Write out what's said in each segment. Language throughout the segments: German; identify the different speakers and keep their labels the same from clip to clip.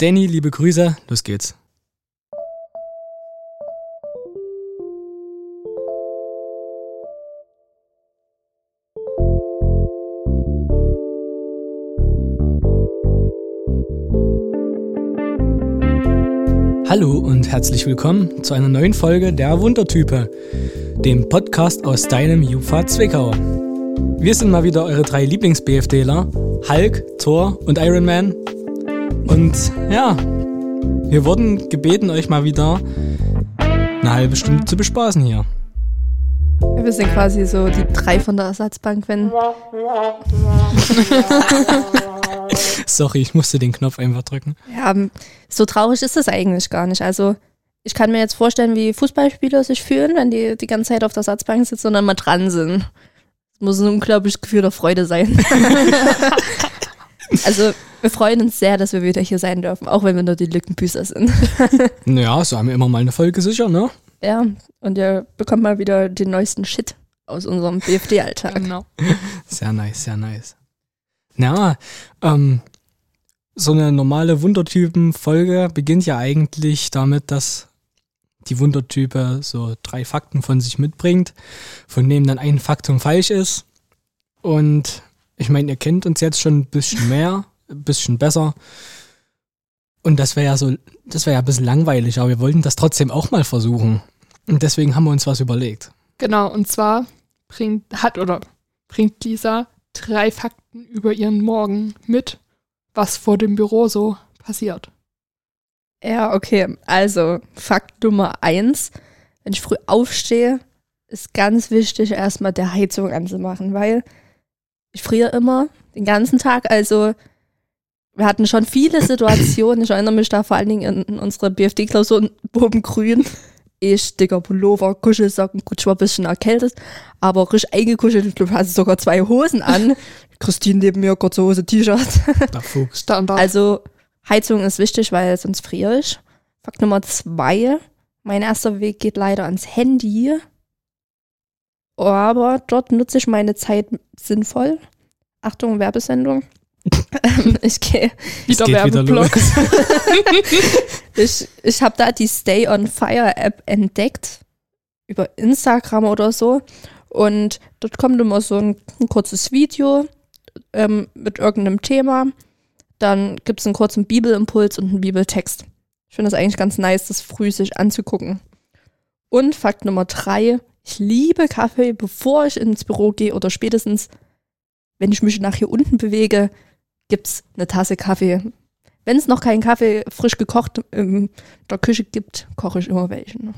Speaker 1: Danny, liebe Grüße, los geht's. Hallo und herzlich willkommen zu einer neuen Folge der Wundertype, dem Podcast aus deinem Jupfa Zwickau. Wir sind mal wieder eure 3 Lieblings-BFDler, Hulk, Thor und Iron Man. Und ja, wir wurden gebeten, euch mal wieder eine halbe Stunde zu bespaßen hier.
Speaker 2: Wir sind quasi so die 3 von der Ersatzbank, wenn...
Speaker 1: Sorry, ich musste den Knopf einfach drücken.
Speaker 2: Ja, so traurig ist das eigentlich gar nicht. Also ich kann mir jetzt vorstellen, wie Fußballspieler sich fühlen, wenn die die ganze Zeit auf der Ersatzbank sitzen und dann mal dran sind. Das muss ein unglaubliches Gefühl der Freude sein. Also wir freuen uns sehr, dass wir wieder hier sein dürfen, auch wenn wir nur die Lückenbüßer sind.
Speaker 1: Naja, so haben wir immer mal eine Folge sicher, ne?
Speaker 2: Ja, und ihr bekommt mal wieder den neuesten Shit aus unserem BFD-Alltag.
Speaker 3: Genau.
Speaker 1: Sehr nice, sehr nice. Ja, so eine normale Wundertypen-Folge beginnt ja eigentlich damit, dass die Wundertype so 3 Fakten von sich mitbringt, von denen dann ein Faktum falsch ist. Und ich meine, ihr kennt uns jetzt schon ein bisschen mehr, ein bisschen besser. Und das wäre ja ein bisschen langweilig, aber wir wollten das trotzdem auch mal versuchen. Und deswegen haben wir uns was überlegt.
Speaker 3: Genau, und zwar bringt Lisa 3 Fakten über ihren Morgen mit, was vor dem Büro so passiert.
Speaker 2: Ja, okay. Also, Fakt Nummer 1. Wenn ich früh aufstehe, ist ganz wichtig, erstmal der Heizung anzumachen, weil ich friere immer den ganzen Tag. Also, wir hatten schon viele Situationen. Ich erinnere mich da vor allen Dingen in unsere BFD-Klausur Bobengrün. Ich, dicker Pullover, Kuschelsocken, gut, ich war ein bisschen erkältet, aber richtig eingekuschelt. Ich glaube, ich hatte sogar 2 Hosen an. Christine neben mir, kurze Hose, T-Shirt.
Speaker 3: Standard.
Speaker 2: Also Heizung ist wichtig, weil sonst friere ich. Fakt Nummer 2. Mein erster Weg geht leider ans Handy. Aber dort nutze ich meine Zeit sinnvoll. Achtung, Werbesendung. Ich gehe
Speaker 3: wieder Werbeblock.
Speaker 2: Ich habe da die Stay on Fire App entdeckt. Über Instagram oder so. Und dort kommt immer so ein kurzes Video mit irgendeinem Thema. Dann gibt es einen kurzen Bibelimpuls und einen Bibeltext. Ich finde das eigentlich ganz nice, das früh sich anzugucken. Und Fakt Nummer 3. Ich liebe Kaffee, bevor ich ins Büro gehe oder spätestens, wenn ich mich nach hier unten bewege, gibt es eine Tasse Kaffee. Wenn es noch keinen Kaffee frisch gekocht in der Küche gibt, koche ich immer welchen.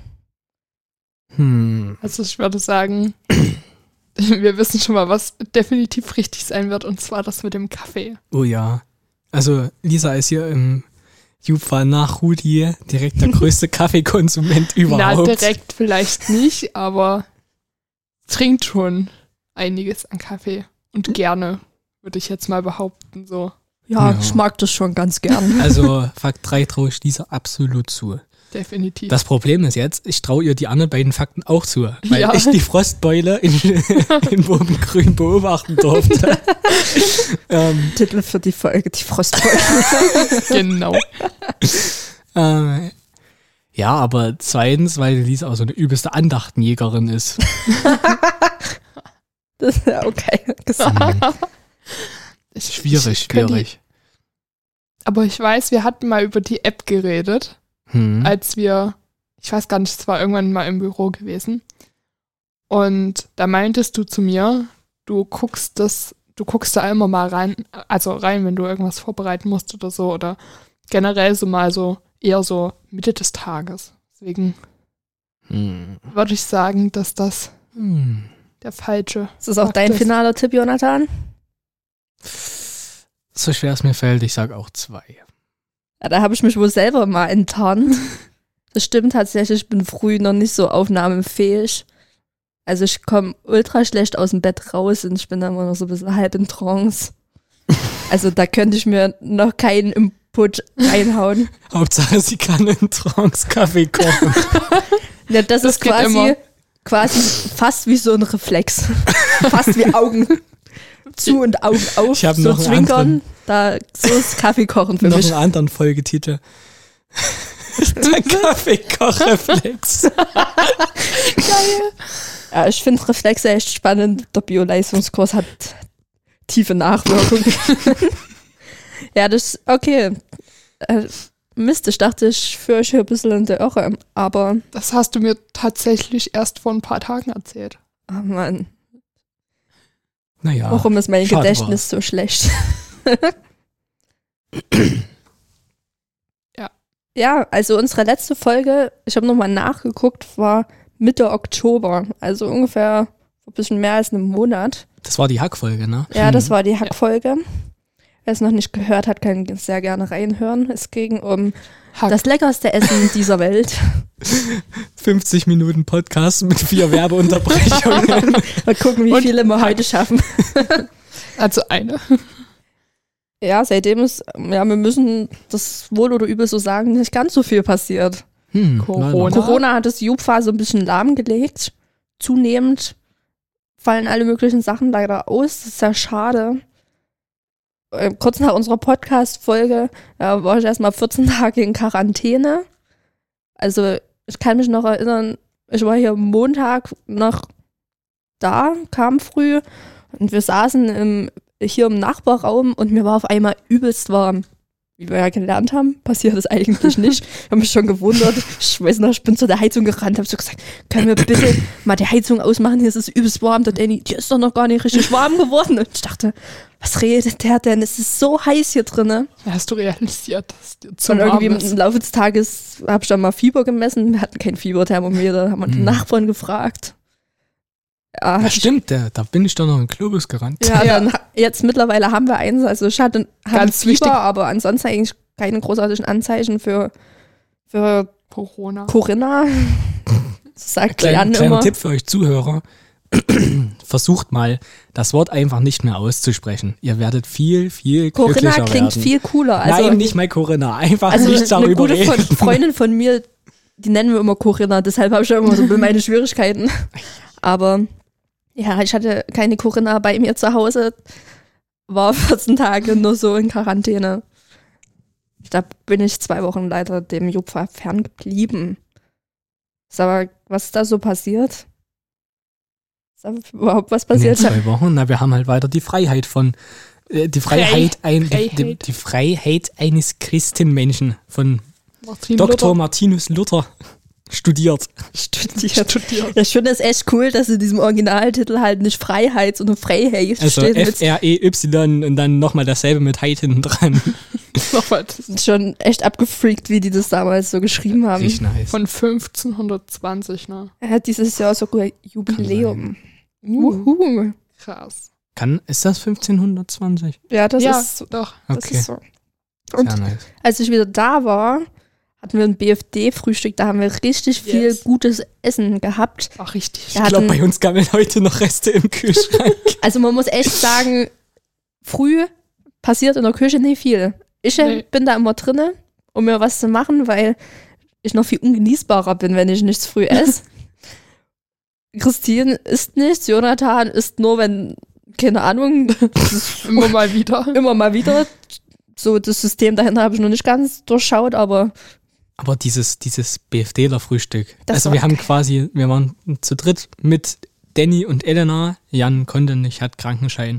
Speaker 3: Also ich würde sagen, wir wissen schon mal, was definitiv richtig sein wird, und zwar das mit dem Kaffee.
Speaker 1: Oh ja. Also Lisa ist hier im Jupfa nach Rudi direkt der größte Kaffeekonsument überhaupt.
Speaker 3: Na, direkt vielleicht nicht, aber trinkt schon einiges an Kaffee. Und gerne, würde ich jetzt mal behaupten, so.
Speaker 2: Ja, ich mag das schon ganz gern.
Speaker 1: Also Fakt 3 traue ich Lisa absolut zu.
Speaker 3: Definitiv.
Speaker 1: Das Problem ist jetzt, ich traue ihr die anderen beiden Fakten auch zu, weil ich die Frostbeule in Bobengrün beobachten durfte.
Speaker 2: Titel für die Folge, die Frostbeule.
Speaker 3: Genau.
Speaker 1: Ja, aber zweitens, weil Lisa auch so eine übelste Andachtenjägerin ist.
Speaker 2: Das ist ja okay gesagt.
Speaker 1: Schwierig.
Speaker 3: Aber ich weiß, wir hatten mal über die App geredet, als wir, ich weiß gar nicht, es war irgendwann mal im Büro gewesen. Und da meintest du zu mir, du guckst da immer mal rein, wenn du irgendwas vorbereiten musst oder so, oder generell so mal so, eher so Mitte des Tages. Deswegen würde ich sagen, dass das der falsche
Speaker 2: Ist das auch
Speaker 3: Fakt
Speaker 2: dein
Speaker 3: ist.
Speaker 2: finaler Tipp, Jonathan?
Speaker 1: So schwer es mir fällt, ich sage auch 2.
Speaker 2: Ja, da habe ich mich wohl selber mal enttarnt. Das stimmt tatsächlich, ich bin früh noch nicht so aufnahmefähig. Also ich komme ultra schlecht aus dem Bett raus und ich bin dann immer noch so ein bisschen halb in Trance. Also da könnte ich mir noch keinen Input reinhauen.
Speaker 1: Hauptsache, sie kann in Trance Kaffee kochen.
Speaker 2: Ja, das ist
Speaker 3: geht immer.
Speaker 2: quasi fast wie so ein Reflex. Fast wie Augen. zu und Augen auf,
Speaker 1: Ich hab
Speaker 2: so
Speaker 1: noch einen
Speaker 2: zwinkern. So ist Kaffee kochen für
Speaker 1: noch
Speaker 2: mich.
Speaker 1: einen anderen Folgetitel. Der Kaffeekoch-Reflex.
Speaker 3: Geil.
Speaker 2: Ja, ich finde Reflexe echt spannend. Der Bio-Leistungskurs hat tiefe Nachwirkungen. Ja, das okay. Mist, ich dachte, ich führe euch hier ein bisschen in der Irre, aber
Speaker 3: Das hast du mir tatsächlich erst vor ein paar Tagen erzählt.
Speaker 2: oh Mann,
Speaker 1: Naja.
Speaker 2: warum ist mein
Speaker 1: schade
Speaker 2: Gedächtnis so schlecht?
Speaker 3: Ja.
Speaker 2: Ja, also unsere letzte Folge, ich habe nochmal nachgeguckt, war Mitte Oktober, also ungefähr ein bisschen mehr als einen Monat.
Speaker 1: Das war die Hackfolge, ne?
Speaker 2: Ja, das war die Hackfolge. Wer es noch nicht gehört hat, kann sehr gerne reinhören. Es ging um
Speaker 3: Hack.
Speaker 2: das leckerste Essen dieser Welt.
Speaker 1: 50 Minuten Podcast mit 4 Werbeunterbrechungen.
Speaker 2: Mal gucken, wie viele wir heute schaffen.
Speaker 3: Also eine.
Speaker 2: Ja, seitdem ist, ja, wir müssen das wohl oder übel so sagen, nicht ganz so viel passiert.
Speaker 3: Corona.
Speaker 2: Corona hat das Jupfa so ein bisschen lahmgelegt. Zunehmend fallen alle möglichen Sachen leider aus. Das ist ja schade. Kurz nach unserer Podcast-Folge war ich erstmal 14 Tage in Quarantäne. Also ich kann mich noch erinnern, ich war hier Montag noch da, kam früh und wir saßen hier im Nachbarraum und mir war auf einmal übelst warm. Wie wir ja gelernt haben, passiert das eigentlich nicht. Ich habe mich schon gewundert. Ich weiß noch, ich bin zu der Heizung gerannt, habe so gesagt, können wir bitte mal die Heizung ausmachen, hier ist es übelst warm. Der Danny, die ist doch noch gar nicht richtig warm geworden. Und ich dachte, was redet der denn? Es ist so heiß hier drin.
Speaker 3: Hast du realisiert, dass dir zu
Speaker 2: Und
Speaker 3: warm
Speaker 2: irgendwie
Speaker 3: ist?
Speaker 2: im Laufe des Tages habe ich dann mal Fieber gemessen. Wir hatten kein Fieberthermometer, haben wir den Nachbarn gefragt. Ja,
Speaker 1: Ja, stimmt, da bin ich doch noch in Globus gerannt.
Speaker 2: Ja,
Speaker 3: Ja.
Speaker 2: dann jetzt mittlerweile haben wir eins. Also ich hatte
Speaker 3: Ganz
Speaker 2: Fieber,
Speaker 3: wichtig.
Speaker 2: aber ansonsten eigentlich keine großartigen Anzeichen für
Speaker 3: Corona.
Speaker 2: Corinna. Das sagt
Speaker 1: Kleiner
Speaker 2: Jan immer.
Speaker 1: Tipp für euch Zuhörer. Versucht mal, das Wort einfach nicht mehr auszusprechen. Ihr werdet viel, viel
Speaker 2: Corinna
Speaker 1: glücklicher
Speaker 2: klingt
Speaker 1: werden.
Speaker 2: viel cooler. Also,
Speaker 1: Nein, nicht mal Corinna. Einfach
Speaker 2: also
Speaker 1: nicht
Speaker 2: eine
Speaker 1: darüber
Speaker 2: gute
Speaker 1: reden.
Speaker 2: Freundin von mir, die nennen wir immer Corinna, deshalb habe ich ja immer so meine Schwierigkeiten. Aber ja, ich hatte keine Corinna bei mir zu Hause, war 14 Tage nur so in Quarantäne. Da bin ich 2 Wochen leider dem Jupfa ferngeblieben. Ist aber, was ist da so passiert? Ist da überhaupt was
Speaker 1: In den
Speaker 2: passiert?
Speaker 1: 2 Wochen, na, wir haben halt weiter die Freiheit von die Freiheit eines Christenmenschen von
Speaker 3: Martin
Speaker 1: Dr.
Speaker 3: Luther.
Speaker 1: Martinus Luther studiert.
Speaker 2: Studiert. Ja, ich finde es echt cool, dass in diesem Originaltitel halt nicht Freiheit, sondern Freiheit
Speaker 1: Also
Speaker 2: steht. Mit
Speaker 1: F-R-E-Y und dann nochmal dasselbe mit Heid hinten dran.
Speaker 3: Nochmal
Speaker 2: schon echt abgefreakt, wie die das damals so geschrieben haben.
Speaker 1: Richtig nice.
Speaker 3: von 1520, ne?
Speaker 2: Er hat dieses Jahr sogar Jubiläum. Wuhu.
Speaker 3: Krass.
Speaker 1: Ist das 1520?
Speaker 2: Ja, das
Speaker 3: Ja,
Speaker 2: ist
Speaker 3: doch.
Speaker 2: das
Speaker 1: Okay,
Speaker 2: ist so. Und
Speaker 1: sehr nice.
Speaker 2: als ich wieder da war, hatten wir ein BFD-Frühstück, da haben wir richtig viel
Speaker 3: Yes.
Speaker 2: gutes Essen gehabt.
Speaker 3: Ach, richtig.
Speaker 2: Wir
Speaker 1: Ich glaube,
Speaker 2: hatten-
Speaker 1: bei uns gammeln heute noch Reste im Kühlschrank.
Speaker 2: Also man muss echt sagen, früh passiert in der Küche nicht viel. Ich
Speaker 3: Nee.
Speaker 2: bin da immer drinne, um mir was zu machen, weil ich noch viel ungenießbarer bin, wenn ich nichts früh esse. Christine isst nichts, Jonathan isst nur, wenn, keine Ahnung,
Speaker 3: Immer mal wieder.
Speaker 2: immer mal wieder. So das System dahinter habe ich noch nicht ganz durchschaut, aber
Speaker 1: Aber dieses BFDler-Frühstück.
Speaker 2: Das
Speaker 1: Also
Speaker 2: war
Speaker 1: wir waren zu dritt mit Danny und Elena. Jan konnte nicht, hat Krankenschein.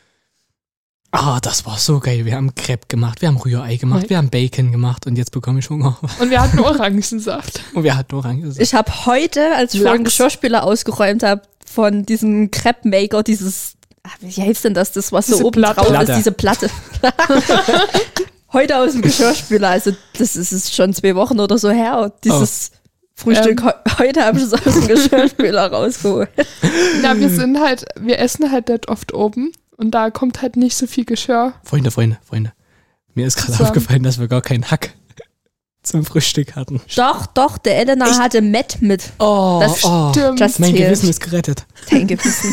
Speaker 1: Das war so geil. Wir haben Crepe gemacht, wir haben Rührei gemacht,
Speaker 3: Right.
Speaker 1: wir haben Bacon gemacht und jetzt bekomme ich Hunger.
Speaker 3: Und wir hatten Orangensaft.
Speaker 1: Und wir hatten Orange.
Speaker 2: ich habe heute, als ich vorhin
Speaker 3: Lachs.
Speaker 2: Geschirrspüler ausgeräumt habe, von diesem Crepe Maker, wie heißt denn das? Das, was so
Speaker 3: Diese
Speaker 2: oben drauf
Speaker 1: Platte.
Speaker 2: ist, diese Platte. Heute aus dem Geschirrspüler, also das ist schon 2 Wochen oder so her. Dieses Frühstück, heute habe ich es aus dem Geschirrspüler rausgeholt.
Speaker 3: Ja, wir essen halt dort oft oben und da kommt halt nicht so viel Geschirr.
Speaker 1: Freunde. Mir ist gerade
Speaker 3: Zusammen.
Speaker 1: aufgefallen, dass wir gar keinen Hack zum Frühstück hatten.
Speaker 2: Doch, der Elena hatte Met mit.
Speaker 1: Oh,
Speaker 2: Das
Speaker 3: Stimmt.
Speaker 2: Das
Speaker 1: mein
Speaker 2: zählt.
Speaker 1: Gewissen ist gerettet.
Speaker 2: Dein Gewissen.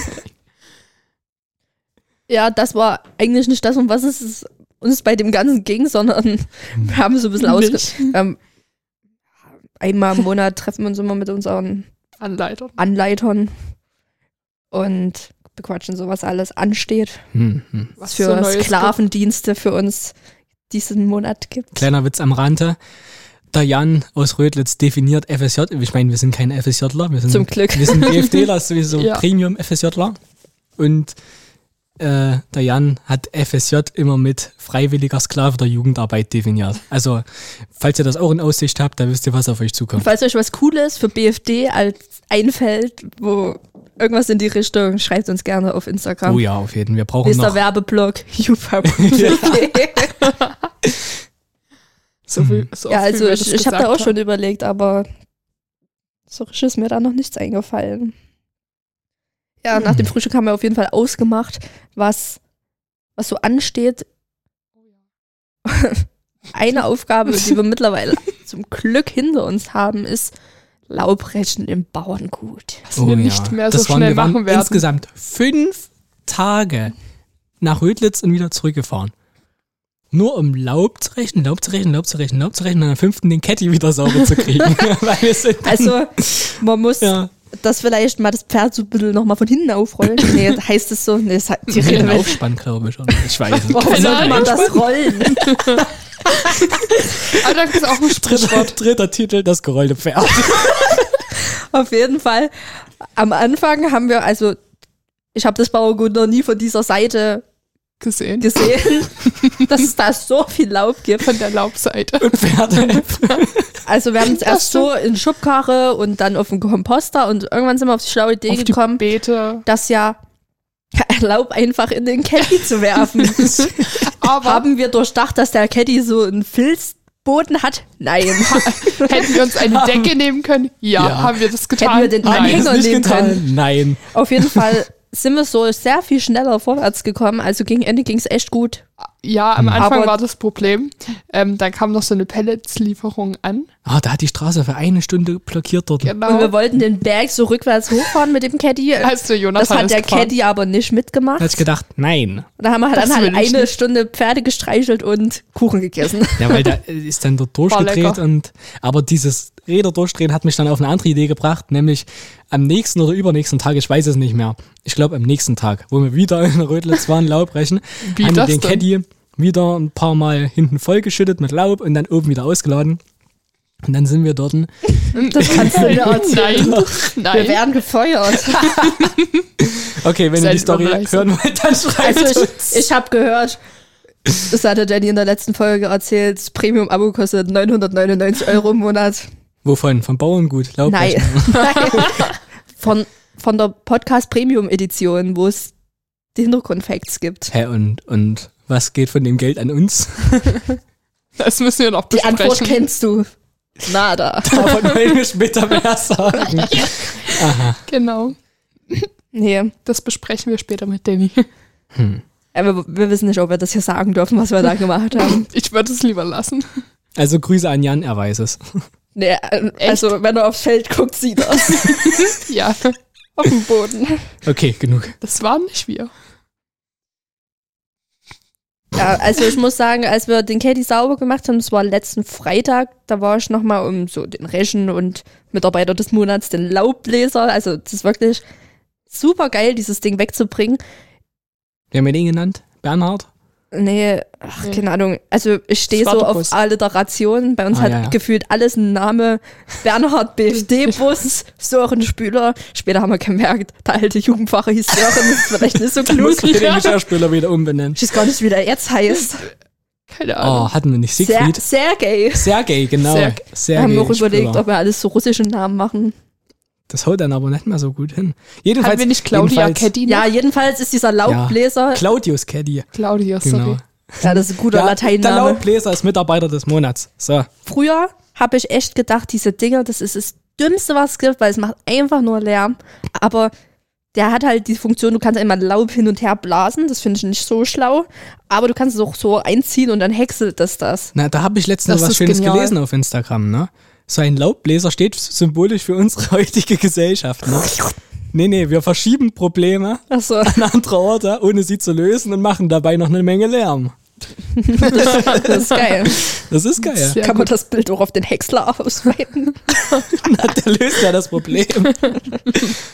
Speaker 2: Ja, das war eigentlich nicht das, um was es uns bei dem Ganzen ging, sondern wir haben so ein bisschen
Speaker 3: Nicht.
Speaker 2: einmal im Monat treffen wir uns immer mit unseren
Speaker 3: Anleitung.
Speaker 2: Anleitern und bequatschen, so was alles ansteht. Was für
Speaker 3: so
Speaker 2: Sklavendienste für uns diesen Monat gibt.
Speaker 1: Kleiner Witz am Rande. Der Jan aus Rödlitz definiert FSJ. Ich meine, wir sind keine FSJler. Wir sind,
Speaker 2: Zum Glück.
Speaker 1: Wir sind BFDler, sowieso
Speaker 3: Ja.
Speaker 1: Premium-FSJler. Und der Jan hat FSJ immer mit freiwilliger Sklave der Jugendarbeit definiert. Also, falls ihr das auch in Aussicht habt, dann wisst ihr, was auf euch
Speaker 2: Und
Speaker 1: zukommt.
Speaker 2: falls euch was Cooles für BFD als einfällt, wo irgendwas in die Richtung, schreibt uns gerne auf Instagram.
Speaker 1: Oh ja, auf jeden Fall. Wir brauchen
Speaker 2: Ist der
Speaker 1: noch...
Speaker 2: Werbeblock jupa.de.
Speaker 3: So viel, so
Speaker 2: Ja,
Speaker 3: oft, wie
Speaker 2: also
Speaker 3: wir das
Speaker 2: ich habe da auch
Speaker 3: gesagt
Speaker 2: schon überlegt, aber so richtig ist mir da noch nichts eingefallen. Ja, nach dem Frühstück haben wir auf jeden Fall ausgemacht, was so ansteht. Eine Aufgabe, die wir mittlerweile zum Glück hinter uns haben, ist Laubrechen im Bauerngut.
Speaker 3: dass wir nicht mehr so
Speaker 1: Das waren-
Speaker 3: schnell
Speaker 1: wir waren
Speaker 3: machen werden.
Speaker 1: insgesamt 5 Tage nach Rödlitz und wieder zurückgefahren. Nur um Laub zu rechnen und am 5. den Caddy wieder sauber zu kriegen. Weil wir sind dann,
Speaker 2: Also man muss
Speaker 1: ja,
Speaker 2: das vielleicht mal das Pferd so ein bisschen nochmal von hinten aufrollen. Nee, heißt es so? Nee, das hat die
Speaker 1: den
Speaker 2: Rede.
Speaker 1: Aufspann, glaube ich. Oder? Ich weiß nicht.
Speaker 2: Warum
Speaker 3: Keine
Speaker 2: sollte man
Speaker 3: Ahnung.
Speaker 2: das rollen?
Speaker 3: Aber da ist auch ein Sprichwort.
Speaker 1: Dritter Titel, das gerollte Pferd.
Speaker 2: Auf jeden Fall. Am Anfang haben wir, also ich habe das Bauerngut noch nie von dieser Seite
Speaker 3: Gesehen.
Speaker 2: gesehen, dass es da so viel Laub gibt.
Speaker 3: Von der Laubseite.
Speaker 1: Und Pferde.
Speaker 2: Also wir haben es erst so in Schubkarre und dann auf den Komposter und irgendwann sind wir auf die schlaue Idee
Speaker 3: Auf die
Speaker 2: gekommen,
Speaker 3: Beete.
Speaker 2: das ja Laub einfach in den Caddy zu werfen.
Speaker 3: Aber
Speaker 2: Haben wir durchdacht, dass der Caddy so einen Filzboden hat? Nein.
Speaker 3: hätten wir uns eine Decke nehmen können? Ja.
Speaker 1: Ja.
Speaker 3: Haben wir das getan?
Speaker 2: Hätten wir den
Speaker 3: Nein.
Speaker 2: Anhänger
Speaker 1: Ist nicht
Speaker 2: nehmen
Speaker 1: getan.
Speaker 2: können.
Speaker 1: Nein.
Speaker 2: Auf jeden Fall sind wir so sehr viel schneller vorwärts gekommen. Also gegen Ende ging es echt gut.
Speaker 3: Ja, am Anfang
Speaker 2: Aber-
Speaker 3: war das Problem. Dann kam noch so eine Pelletslieferung an.
Speaker 1: Ah, da hat die Straße für 1 Stunde blockiert dort.
Speaker 2: Und wir
Speaker 3: Genau.
Speaker 2: wollten den Berg so rückwärts hochfahren mit dem Caddy.
Speaker 3: Als der
Speaker 2: Das
Speaker 3: Jonathan
Speaker 2: hat der
Speaker 3: ist gefahren.
Speaker 2: Caddy aber nicht mitgemacht.
Speaker 1: Da hat ich gedacht, nein.
Speaker 2: Und da haben wir
Speaker 3: Das
Speaker 2: dann halt
Speaker 3: will ich
Speaker 2: eine
Speaker 3: nicht.
Speaker 2: Stunde Pferde gestreichelt und Kuchen gegessen.
Speaker 1: Ja, weil da ist dann dort durchgedreht
Speaker 3: lecker.
Speaker 1: und aber dieses Räder durchdrehen hat mich dann auf eine andere Idee gebracht, nämlich am nächsten oder übernächsten Tag, ich weiß es nicht mehr, ich glaube am nächsten Tag, wo wir wieder in Rödlitz waren, Laubrechen,
Speaker 3: Wie
Speaker 1: haben wir
Speaker 3: das
Speaker 1: den
Speaker 3: denn?
Speaker 1: Caddy wieder ein paar Mal hinten vollgeschüttet mit Laub und dann oben wieder ausgeladen. Und dann sind wir dort.
Speaker 2: Das kannst du mir erzählen.
Speaker 3: Nein,
Speaker 2: Wir
Speaker 3: nein.
Speaker 2: werden gefeuert.
Speaker 1: Okay, wenn ihr
Speaker 3: Seid
Speaker 1: die Story
Speaker 3: überreißen.
Speaker 1: hören wollt, dann schreibt
Speaker 2: Also
Speaker 1: uns.
Speaker 2: ich habe gehört, das hatte Danny in der letzten Folge erzählt, das Premium-Abo kostet 999 € im Monat.
Speaker 1: Wovon? Vom Bauerngut?
Speaker 2: Nein.
Speaker 1: Laubrechen?
Speaker 2: Von der Podcast-Premium-Edition, wo es die Hintergrundfacts gibt.
Speaker 1: Hä, und was geht von dem Geld an uns?
Speaker 3: Das müssen wir noch
Speaker 2: Die
Speaker 3: besprechen.
Speaker 2: Antwort kennst du. Nada.
Speaker 1: Davon wollen wir später mehr sagen. Aha.
Speaker 3: Genau.
Speaker 2: Nee.
Speaker 3: Das besprechen wir später mit Danny.
Speaker 2: Aber wir wissen nicht, ob wir das hier sagen dürfen, was wir da gemacht haben.
Speaker 3: Ich würde es lieber lassen.
Speaker 1: Also Grüße an Jan, er weiß es.
Speaker 2: Nee, also wenn er aufs Feld guckt, sieht er es.
Speaker 3: Ja,
Speaker 2: Auf dem Boden.
Speaker 1: Okay, genug.
Speaker 3: das waren nicht wir.
Speaker 2: Ja, also ich muss sagen, als wir den Caddy sauber gemacht haben, das war letzten Freitag, da war ich nochmal um so den Rechen und Mitarbeiter des Monats, den Laubbläser. Also das ist wirklich super geil, dieses Ding wegzubringen.
Speaker 1: Wer haben wir den genannt? Bernhard?
Speaker 2: Nee, ach, keine Ahnung. Also ich stehe so
Speaker 3: Spartacus.
Speaker 2: auf Alliterationen. Bei uns
Speaker 1: Ah,
Speaker 2: hat
Speaker 1: ja, ja.
Speaker 2: gefühlt alles einen Name. Bernhard BFD-Bus, Sören Spüler. Später haben wir gemerkt, der alte Jugendpfarrer hieß Sören, das ist vielleicht nicht so
Speaker 1: Dann
Speaker 2: klug.
Speaker 1: muss man den Geschirrspüler wieder umbenennen.
Speaker 2: Ich weiß gar nicht, wie der jetzt heißt.
Speaker 3: Keine Ahnung.
Speaker 1: Oh, hatten wir nicht Siegfried?
Speaker 2: Sergej.
Speaker 1: Sergej, genau.
Speaker 3: Sergej.
Speaker 2: Wir
Speaker 1: Sergej
Speaker 2: haben auch überlegt,
Speaker 1: Spüler.
Speaker 2: ob wir alles so russische Namen machen.
Speaker 1: Das haut dann aber nicht mehr so gut hin.
Speaker 3: Hatten
Speaker 1: Jedenfalls,
Speaker 3: wir nicht Claudia
Speaker 1: jedenfalls
Speaker 3: Caddy?
Speaker 2: Ja, jedenfalls ist dieser Laubbläser,
Speaker 1: Claudius Caddy.
Speaker 3: Claudia, sorry.
Speaker 1: Genau.
Speaker 2: ja, das ist ein guter
Speaker 1: Der
Speaker 2: Lateinname.
Speaker 1: Laubbläser ist Mitarbeiter des Monats. So.
Speaker 2: Früher habe ich echt gedacht, diese Dinger, das ist das Dümmste, was es gibt, weil es macht einfach nur Lärm. Aber der hat halt die Funktion, du kannst einmal Laub hin und her blasen, das finde ich nicht so schlau. Aber du kannst es auch so einziehen und dann häckselt das.
Speaker 1: Na, da habe ich letztens
Speaker 3: Das
Speaker 1: was
Speaker 3: ist
Speaker 1: Schönes
Speaker 3: genial.
Speaker 1: gelesen auf Instagram, ne? So ein Laubbläser steht symbolisch für unsere heutige Gesellschaft, ne? Nee, wir verschieben Probleme
Speaker 2: Achso,
Speaker 1: an andere Orte, ohne sie zu lösen und machen dabei noch eine Menge Lärm.
Speaker 2: das ist geil.
Speaker 1: Das ist geil.
Speaker 3: Sehr
Speaker 2: Kann man
Speaker 3: gut.
Speaker 2: das Bild auch auf den Häcksler ausweiten?
Speaker 1: Der löst ja das Problem.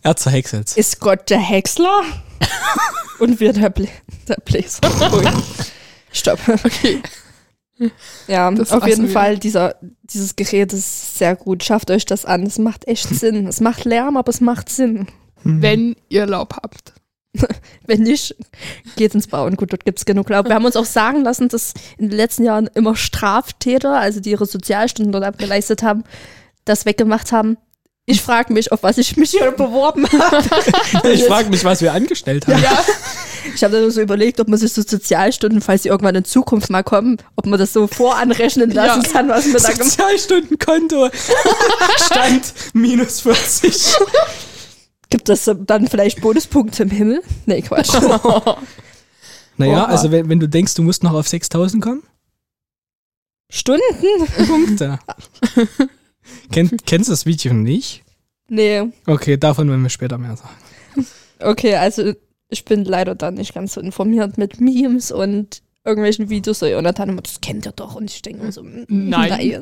Speaker 1: Er zerhäckselt.
Speaker 2: Ist Gott der Häcksler? Und wir der Bläser. Ui. Stopp.
Speaker 3: Okay.
Speaker 2: Ja,
Speaker 3: Das
Speaker 2: auf jeden
Speaker 3: lassen wir.
Speaker 2: Fall, dieses Gerät ist sehr gut. Schafft euch das an. Es macht echt Sinn. Es macht Lärm, aber es macht Sinn.
Speaker 3: Wenn ihr Laub habt.
Speaker 2: Wenn nicht, geht ins Bauen. Gut, dort gibt es genug Laub. Wir haben uns auch sagen lassen, dass in den letzten Jahren immer Straftäter, also die ihre Sozialstunden dort abgeleistet haben, das weggemacht haben. Ich frage mich, auf was ich mich hier beworben habe.
Speaker 1: Ich frage mich, was wir angestellt haben.
Speaker 3: Ja.
Speaker 2: Ich habe dann so überlegt, ob man sich so Sozialstunden, falls sie irgendwann in Zukunft mal kommen, ob man das so voranrechnen lassen kann, was wir da gemacht haben.
Speaker 1: Sozialstundenkonto. Stand -40.
Speaker 2: Gibt es dann vielleicht Bonuspunkte im Himmel? Nee, Quatsch.
Speaker 1: Naja,
Speaker 2: Oha.
Speaker 1: also wenn du denkst, du musst noch auf 6.000 kommen,
Speaker 2: Stunden?
Speaker 1: Punkte. Kennst du das Video nicht?
Speaker 2: Nee.
Speaker 1: Okay, davon werden wir später mehr sagen.
Speaker 2: Okay, also ich bin leider dann nicht ganz so informiert mit Memes und irgendwelchen Videos. So, Jonathan immer, das kennt ihr doch. Und ich denke mir so, nein.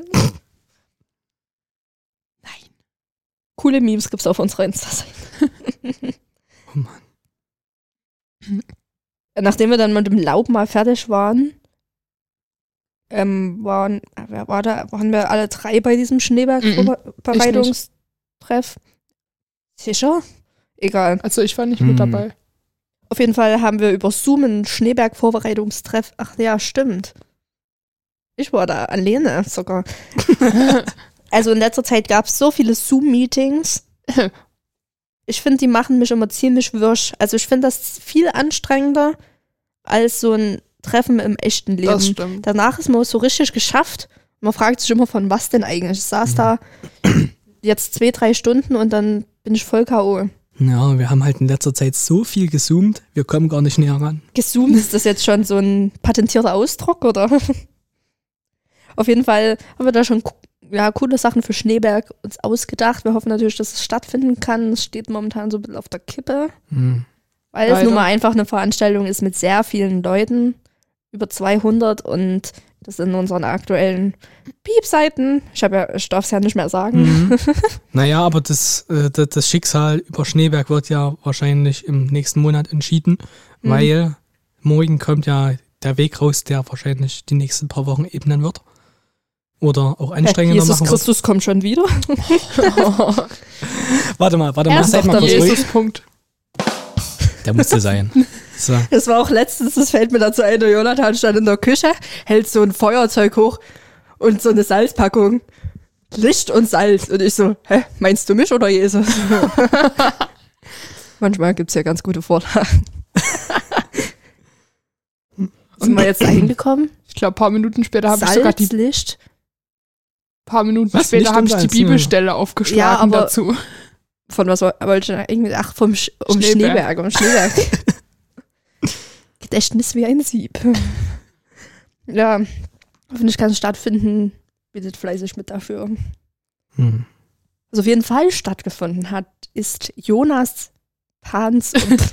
Speaker 2: Coole Memes gibt's auf unserer Insta-Seite.
Speaker 1: Oh Mann.
Speaker 2: Nachdem wir dann mit dem Laub mal fertig waren, waren wir alle 3 bei diesem Schneebergbereitungstreff. Sicher? Egal.
Speaker 3: Also ich war nicht mit dabei.
Speaker 2: Auf jeden Fall haben wir über Zoom einen Schneeberg-Vorbereitungstreff. Ach ja, stimmt. Ich war da alleine sogar. Also in letzter Zeit gab es so viele Zoom-Meetings. Ich finde, die machen mich immer ziemlich wirsch. Also ich finde das viel anstrengender als so ein Treffen im echten Leben.
Speaker 3: Das stimmt.
Speaker 2: Danach ist man so richtig geschafft. Man fragt sich immer, von was denn eigentlich? Ich saß da jetzt 2-3 Stunden und dann bin ich voll K.O.
Speaker 1: Ja, wir haben halt in letzter Zeit so viel gezoomt, wir kommen gar nicht näher ran.
Speaker 2: Gezoomt, ist das jetzt schon so ein patentierter Ausdruck, oder? Auf jeden Fall haben wir da schon coole Sachen für Schneeberg uns ausgedacht. Wir hoffen natürlich, dass es stattfinden kann. Es steht momentan so ein bisschen auf der Kippe, weil es nun mal einfach eine Veranstaltung ist mit sehr vielen Leuten, über 200, und das in unseren aktuellen Piepseiten. Ich darf es ja nicht mehr sagen.
Speaker 1: Naja, aber das Schicksal über Schneeberg wird ja wahrscheinlich im nächsten Monat entschieden, weil morgen kommt ja der Weg raus, der wahrscheinlich die nächsten paar Wochen ebnen wird. Oder auch anstrengender
Speaker 2: Jesus
Speaker 1: machen
Speaker 2: Christus kommt schon wieder.
Speaker 1: Warte mal,
Speaker 2: Erst
Speaker 1: seid
Speaker 2: doch
Speaker 1: mal kurz
Speaker 2: der
Speaker 1: ruhig.
Speaker 3: Jesus-Punkt.
Speaker 1: Der musste sein. So.
Speaker 2: Das war auch letztens, das fällt mir dazu ein, der Jonathan stand in der Küche, hält so ein Feuerzeug hoch und so eine Salzpackung. Licht und Salz. Und ich so, meinst du mich oder Jesus? Manchmal gibt es ja ganz gute Vorlagen. Sind wir jetzt eingekommen?
Speaker 3: Ich glaube, ein paar Minuten später habe ich sogar die
Speaker 2: Salzlicht?
Speaker 3: paar Minuten
Speaker 1: Was,
Speaker 3: später
Speaker 1: Licht
Speaker 3: habe
Speaker 1: und
Speaker 3: ich die
Speaker 1: Salz,
Speaker 3: Bibelstelle aufgeschlagen
Speaker 2: Ja, aber-
Speaker 3: dazu.
Speaker 2: Von was wollte ich denn irgendwie? Ach, um
Speaker 3: Schneeberg.
Speaker 2: Schneeberg. Gedächtnis wie ein Sieb. Ja, hoffentlich kann es stattfinden. Bittet fleißig mit dafür. Was auf jeden Fall stattgefunden hat, ist Jonathans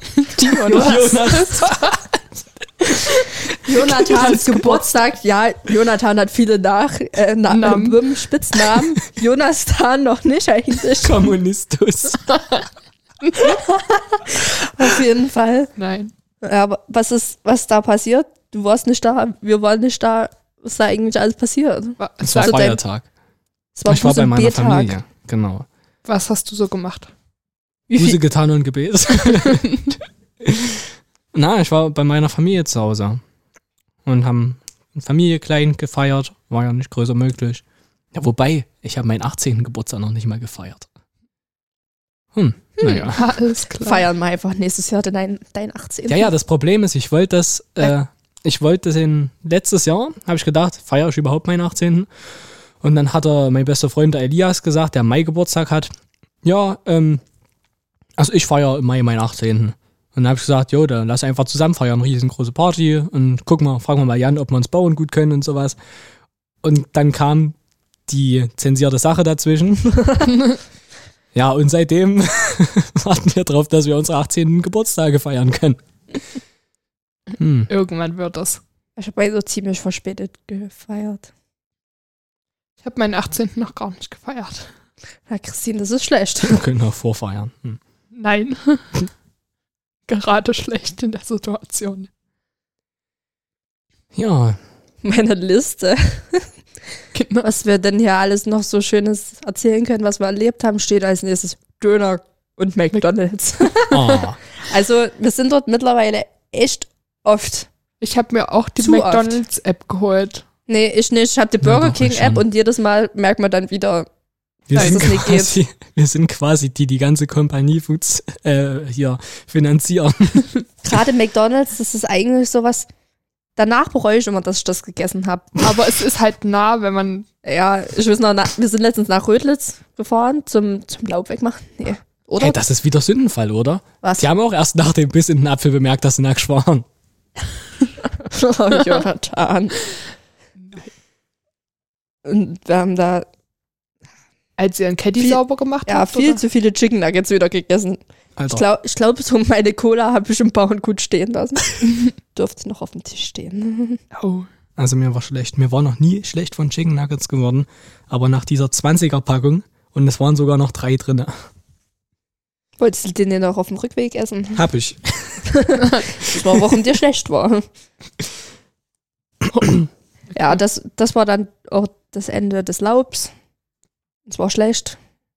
Speaker 2: Geburtstag. Ja, Jonathan hat viele Spitznamen. Jonathan noch nicht eigentlich.
Speaker 1: Kommunistus.
Speaker 2: Auf jeden Fall.
Speaker 3: Nein.
Speaker 2: Ja, aber was da passiert? Du warst nicht da, wir waren nicht da. Was da eigentlich alles passiert?
Speaker 1: Es war
Speaker 2: Also dein-
Speaker 1: Feiertag.
Speaker 2: Es war
Speaker 1: Ich war bei meiner
Speaker 2: Buße- B-Tag.
Speaker 1: Familie. Genau.
Speaker 3: Was hast du so gemacht?
Speaker 2: Wie
Speaker 1: Buße
Speaker 2: viel?
Speaker 1: getan und Gebet. Na, ich war bei meiner Familie zu Hause. Und haben Familie klein gefeiert. War ja nicht größer möglich. Ja, wobei, ich habe meinen 18. Geburtstag noch nicht mal gefeiert. Naja.
Speaker 3: Alles klar.
Speaker 2: Feiern wir einfach nächstes Jahr dein 18.
Speaker 1: Ja, das Problem ist, ich wollte das letztes Jahr, habe ich gedacht, feiere ich überhaupt meinen 18. Und dann hat mein bester Freund der Elias gesagt, der Mai Geburtstag hat, ja, also ich feiere im Mai meinen 18. Und dann habe ich gesagt, jo, dann lass einfach zusammen feiern, riesengroße Party und fragen wir mal Jan, ob wir uns bauen gut können und sowas. Und dann kam die zensierte Sache dazwischen. Ja, und seitdem warten wir drauf, dass wir unsere 18. Geburtstage feiern können.
Speaker 3: Irgendwann wird das.
Speaker 2: Ich habe so ziemlich verspätet gefeiert.
Speaker 3: Ich habe meinen 18. noch gar nicht gefeiert.
Speaker 2: Ja, Christine, das ist schlecht.
Speaker 1: Wir können auch vorfeiern.
Speaker 3: Nein. Gerade schlecht in der Situation.
Speaker 1: Ja.
Speaker 2: Meine Liste,
Speaker 3: Genau.
Speaker 2: was wir denn hier alles noch so Schönes erzählen können, was wir erlebt haben, steht als nächstes Döner und McDonald's.
Speaker 1: Oh.
Speaker 2: Also wir sind dort mittlerweile echt oft.
Speaker 3: Ich habe mir auch die
Speaker 2: Zu
Speaker 3: McDonalds-App geholt.
Speaker 2: Nee, ich nicht. Ich habe die
Speaker 1: Ja,
Speaker 2: Burger
Speaker 1: doch, ich
Speaker 2: King-App
Speaker 1: schon.
Speaker 2: und jedes Mal merkt man dann wieder,
Speaker 1: Wir
Speaker 2: dass
Speaker 1: sind,
Speaker 2: das nicht geht.
Speaker 1: wir sind quasi die ganze Kompanie hier finanzieren.
Speaker 2: Gerade McDonald's, das ist eigentlich sowas, danach bereue ich immer, dass ich das gegessen habe.
Speaker 3: Aber es ist halt nah, wenn man.
Speaker 2: Ja, ich weiß noch, wir sind letztens nach Rödlitz gefahren zum Laub wegmachen. Nee. Oder?
Speaker 1: Hey, das ist wieder Sündenfall, oder?
Speaker 2: Was?
Speaker 1: Die haben auch erst nach dem Biss in den Apfel bemerkt, dass sie nackt waren.
Speaker 2: Oh, Jonathan. Und wir haben da
Speaker 3: Als ihr einen Caddy
Speaker 2: Viel-
Speaker 3: sauber gemacht
Speaker 2: ja
Speaker 3: habt?
Speaker 2: viel
Speaker 3: oder?
Speaker 2: zu viele Chicken Nuggets wieder gegessen.
Speaker 1: Alter.
Speaker 2: Ich glaube, so meine Cola habe ich im Bauerngut stehen lassen. Dürfte noch auf dem Tisch stehen.
Speaker 3: Oh.
Speaker 1: Also mir war schlecht. Mir war noch nie schlecht von Chicken Nuggets geworden. Aber nach dieser 20er-Packung, und es waren sogar noch 3 drin,
Speaker 2: Wolltest du den denn auch auf dem Rückweg essen?
Speaker 1: hab ich.
Speaker 2: Das war, warum dir schlecht war. Ja, das war dann auch das Ende des Laubs. Es war schlecht.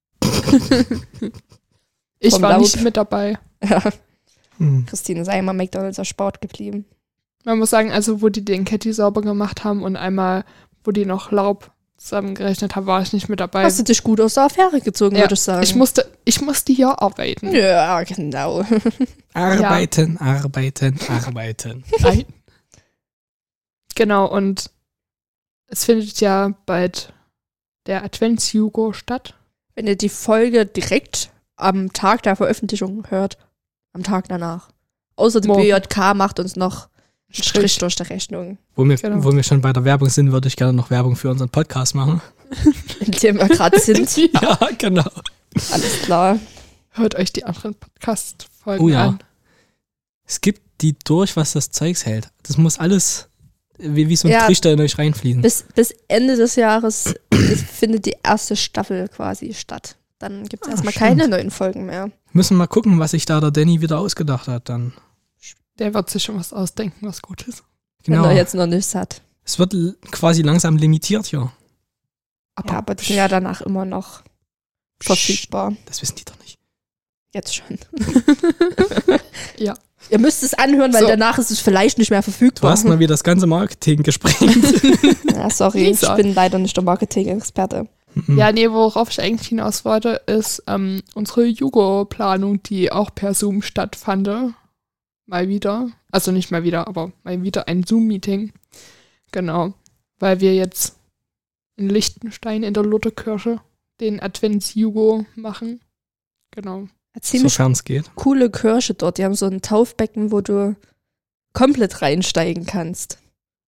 Speaker 3: Ich
Speaker 2: Vom
Speaker 3: war
Speaker 2: Laub.
Speaker 3: nicht mit dabei.
Speaker 2: Ja,
Speaker 1: Hm.
Speaker 2: Christine sei immer McDonalds erspart geblieben.
Speaker 3: Man muss sagen, also wo die den Caddy sauber gemacht haben und einmal, wo die noch Laub zusammengerechnet haben, war ich nicht mit dabei.
Speaker 2: Hast du dich gut aus der Affäre gezogen,
Speaker 3: Ja,
Speaker 2: würde ich sagen.
Speaker 3: ich musste hier arbeiten.
Speaker 2: Ja, genau.
Speaker 1: Arbeiten.
Speaker 3: Nein. Genau, und es findet ja bald der Advents-Jugo statt.
Speaker 2: Wenn ihr die Folge direkt am Tag der Veröffentlichung hört, am Tag danach. Außer die
Speaker 3: Morgen.
Speaker 2: BJK macht uns noch einen Strich durch die Rechnung,
Speaker 1: Wo wir schon bei der Werbung sind, würde ich gerne noch Werbung für unseren Podcast machen.
Speaker 2: in dem wir gerade sind.
Speaker 1: Ja, genau.
Speaker 2: Alles klar.
Speaker 3: Hört euch die anderen Podcast-Folgen
Speaker 1: Oh ja.
Speaker 3: an.
Speaker 1: Es gibt die durch, was das Zeugs hält. Das muss alles wie so ein
Speaker 2: Ja.
Speaker 1: Trichter in euch reinfließen.
Speaker 2: Bis Ende des Jahres findet die erste Staffel quasi statt. Dann gibt es erstmal
Speaker 1: stimmt.
Speaker 2: keine neuen Folgen mehr.
Speaker 1: Müssen mal gucken, was sich da der Danny wieder ausgedacht hat dann.
Speaker 3: Der wird sich schon was ausdenken, was gut ist.
Speaker 2: Wenn
Speaker 1: Genau.
Speaker 2: er jetzt noch nichts hat.
Speaker 1: Es wird quasi langsam limitiert hier.
Speaker 2: Ja, aber die sind ja danach immer noch verfügbar.
Speaker 1: Das wissen die doch nicht.
Speaker 2: Jetzt schon.
Speaker 3: Ja.
Speaker 2: Ihr müsst es anhören, weil
Speaker 3: So.
Speaker 2: danach ist es vielleicht nicht mehr
Speaker 1: Du
Speaker 2: verfügbar.
Speaker 1: hast mal wieder das ganze Marketing gesprengt.
Speaker 2: Ja, sorry,
Speaker 3: Lisa.
Speaker 2: ich bin leider nicht der Marketing-Experte.
Speaker 3: Ja, nee, worauf ich eigentlich hinaus wollte, ist unsere Jugo-Planung, die auch per Zoom stattfand. Mal wieder. Also nicht mal wieder, aber mal wieder ein Zoom-Meeting. Genau. Weil wir jetzt in Liechtenstein in der Lutherkirche den Advents-Jugo machen. Genau.
Speaker 2: Ziemlich
Speaker 1: Sofern es geht.
Speaker 2: coole Kirche dort. Die haben so ein Taufbecken, wo du komplett reinsteigen kannst.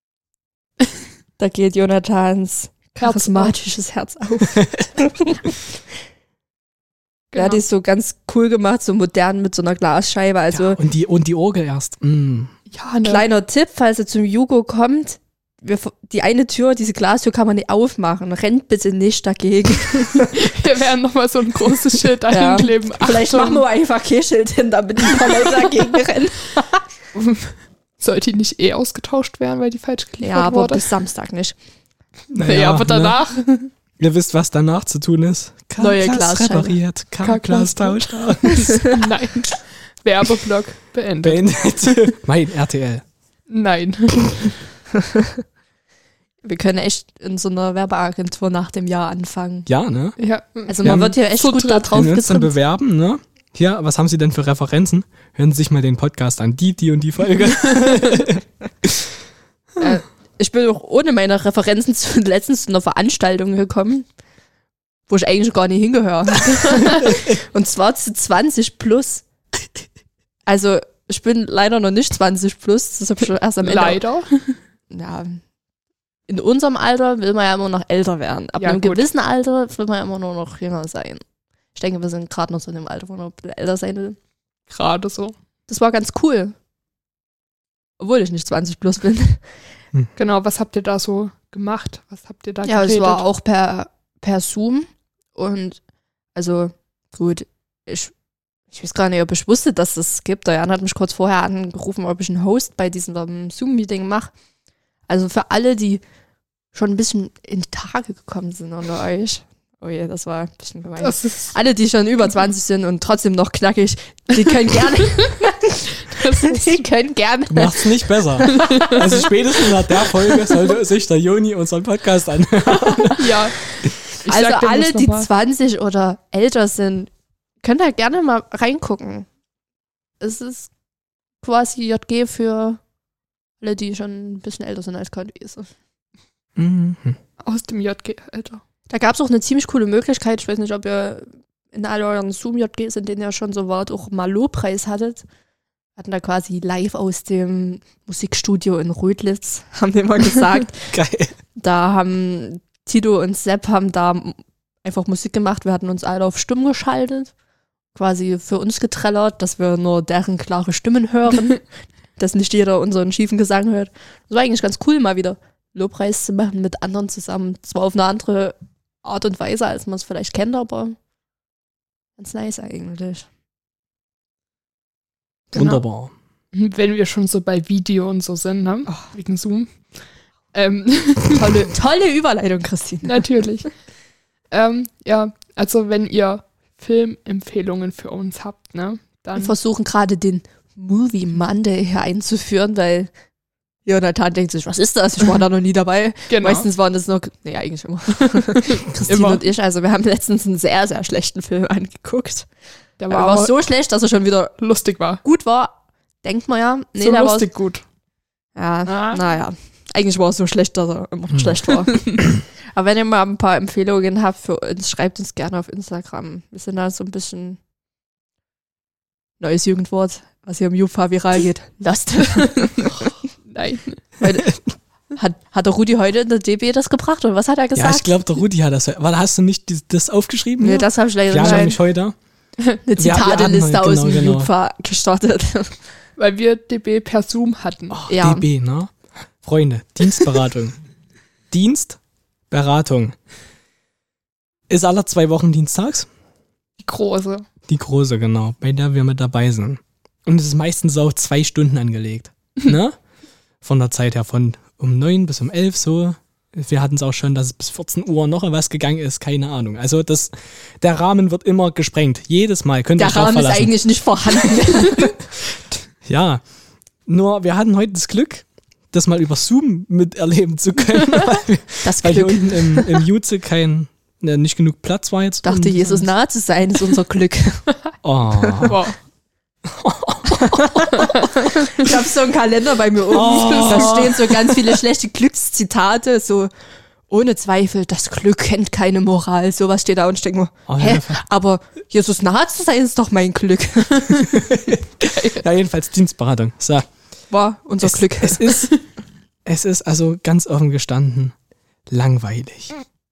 Speaker 2: Da geht Jonathans charismatisches Herz auf.
Speaker 3: Genau.
Speaker 2: Ja, die ist so ganz cool gemacht, so modern mit so einer Glasscheibe. Also
Speaker 1: Ja, und die Orgel erst.
Speaker 3: Ja, ne.
Speaker 2: kleiner Tipp, falls ihr zum Jugo kommt, die eine Tür, diese Glastür kann man nicht aufmachen. Rennt bitte nicht dagegen.
Speaker 3: Wir werden nochmal so ein großes Schild dahin
Speaker 2: Ja.
Speaker 3: kleben.
Speaker 2: Vielleicht machen wir einfach Kehlschild hin, damit ein paar Leute dagegen rennen.
Speaker 3: Soll die nicht ausgetauscht werden, weil die falsch geliefert
Speaker 2: Ja, aber
Speaker 3: wurde?
Speaker 2: bis Samstag nicht.
Speaker 3: Nee, aber danach.
Speaker 1: Ne? Ihr wisst, was danach zu tun ist.
Speaker 2: Neue
Speaker 1: Karglas
Speaker 2: Glasscheibe.
Speaker 1: repariert. Karglas tauscht aus.
Speaker 3: Nein. Werbeblock beendet.
Speaker 1: Beendet. Mein RTL.
Speaker 3: Nein.
Speaker 2: Wir können echt in so einer Werbeagentur nach dem Jahr anfangen.
Speaker 1: Ja, ne?
Speaker 3: Ja.
Speaker 2: Also
Speaker 1: Wir
Speaker 2: man
Speaker 1: haben
Speaker 2: wird ja echt
Speaker 3: zu
Speaker 2: gut
Speaker 3: dritt.
Speaker 2: da drauf
Speaker 1: Wenn wir uns dann
Speaker 2: getrimmt.
Speaker 1: bewerben, ne? Hier, was haben Sie denn für Referenzen? Hören Sie sich mal den Podcast an. Die und die Folge.
Speaker 2: Ich bin auch ohne meine Referenzen letztens zu einer Veranstaltung gekommen, wo ich eigentlich gar nicht hingehöre. Und zwar zu 20 plus. Also ich bin leider noch nicht 20 plus, das habe ich schon erst am Ende.
Speaker 3: Leider.
Speaker 2: Ja, in unserem Alter will man ja immer noch älter werden. Ab
Speaker 3: Ja,
Speaker 2: einem
Speaker 3: gut.
Speaker 2: gewissen Alter will man ja immer nur noch jünger sein. Ich denke, wir sind gerade noch so in dem Alter, wo man ein bisschen älter sein will.
Speaker 3: Gerade so.
Speaker 2: Das war ganz cool. Obwohl ich nicht 20 plus bin.
Speaker 3: Genau, was habt ihr da so gemacht? Was habt ihr da
Speaker 2: Ja,
Speaker 3: geredet?
Speaker 2: es war auch per Zoom. Und also gut, ich ich weiß gar nicht, ob ich wusste, dass es gibt. Der Jan hat mich kurz vorher angerufen, ob ich einen Host bei diesem Zoom-Meeting mache. Also für alle, die schon ein bisschen in die Tage gekommen sind unter euch. Oh je, das war ein bisschen gemein. Alle, die schon über 20 sind und trotzdem noch knackig, die können gerne. Die können gerne.
Speaker 1: Du machst es nicht besser. Also spätestens nach der Folge sollte sich der Joni unseren Podcast anhören.
Speaker 3: Ja.
Speaker 2: Also alle, die 20 oder älter sind, könnt ihr gerne mal reingucken. Es ist quasi JG für alle, die schon ein bisschen älter sind als Conwese.
Speaker 3: Aus dem JG, Alter.
Speaker 2: Da gab es auch eine ziemlich coole Möglichkeit. Ich weiß nicht, ob ihr in all euren Zoom-JGs, in denen ihr schon so wart, auch mal Lobpreis hattet. Wir hatten da quasi live aus dem Musikstudio in Rödlitz, haben wir mal gesagt.
Speaker 1: Geil.
Speaker 2: Da haben Tito und Sepp haben da einfach Musik gemacht. Wir hatten uns alle auf Stumm geschaltet. Quasi für uns getrellert, dass wir nur deren klare Stimmen hören. Dass nicht jeder unseren schiefen Gesang hört. Das war eigentlich ganz cool, mal wieder Lobpreis zu machen mit anderen zusammen. Zwar auf eine andere Art und Weise, als man es vielleicht kennt, aber ganz nice eigentlich.
Speaker 1: Genau. Wunderbar.
Speaker 3: Wenn wir schon so bei Video und so sind, ne? Wegen Zoom.
Speaker 2: Tolle Überleitung, Christine.
Speaker 3: Natürlich. Ja, also wenn ihr Filmempfehlungen für uns habt, ne? Dann
Speaker 2: wir versuchen gerade den Movie Monday hier einzuführen, weil Jonathan denkt sich, was ist das? Ich war da noch nie dabei.
Speaker 3: Genau.
Speaker 2: Meistens waren das nur, eigentlich immer. Christine und ich, also wir haben letztens einen sehr, sehr schlechten Film angeguckt. Der war so schlecht, dass er schon wieder
Speaker 3: lustig war.
Speaker 2: Gut war, denkt man ja.
Speaker 3: Nee, so der lustig war gut.
Speaker 2: Ja, naja. Eigentlich war es so schlecht, dass er immer schlecht war. Aber wenn ihr mal ein paar Empfehlungen habt für uns, schreibt uns gerne auf Instagram. Wir sind da so ein bisschen neues Jugendwort, was hier im Jufa viral geht. Lost.
Speaker 3: Nein.
Speaker 2: Hat der Rudi heute in der DB das gebracht oder was hat er gesagt?
Speaker 1: Ja, ich glaube, der Rudi hat das. Hast du nicht das aufgeschrieben?
Speaker 2: Nee, das habe ich leider nicht.
Speaker 1: Ja, nämlich heute.
Speaker 2: Eine Zitatenliste aus dem Jufa gestartet.
Speaker 3: Weil wir DB per Zoom hatten.
Speaker 1: Oh, ja. DB, ne? Freunde, Dienstberatung. Dienstberatung. Ist alle 2 Wochen dienstags?
Speaker 3: Die große.
Speaker 1: Die große, genau, bei der wir mit dabei sind. Und es ist meistens auch 2 Stunden angelegt. Ne? Von der Zeit her, von um 9 bis um 11 so. Wir hatten es auch schon, dass es bis 14 Uhr noch was gegangen ist, keine Ahnung. Also der Rahmen wird immer gesprengt. Jedes Mal könnt ihr euch drauf verlassen.
Speaker 2: Der Rahmen ist eigentlich nicht vorhanden.
Speaker 1: Ja, nur wir hatten heute das Glück, das mal über Zoom miterleben zu können. Weil hier unten im Jutze nicht genug Platz war jetzt.
Speaker 2: Ich dachte, Jesus nahe zu sein ist unser Glück.
Speaker 1: Oh.
Speaker 3: Wow.
Speaker 2: Ich habe so einen Kalender bei mir oben. Da stehen so ganz viele schlechte Glückszitate, so ohne Zweifel, das Glück kennt keine Moral. Sowas steht da und ich denke mir, aber Jesus nahe zu sein ist doch mein Glück.
Speaker 1: Ja, jedenfalls Dienstberatung. So.
Speaker 2: War unser Glück.
Speaker 1: Es ist also ganz offen gestanden langweilig.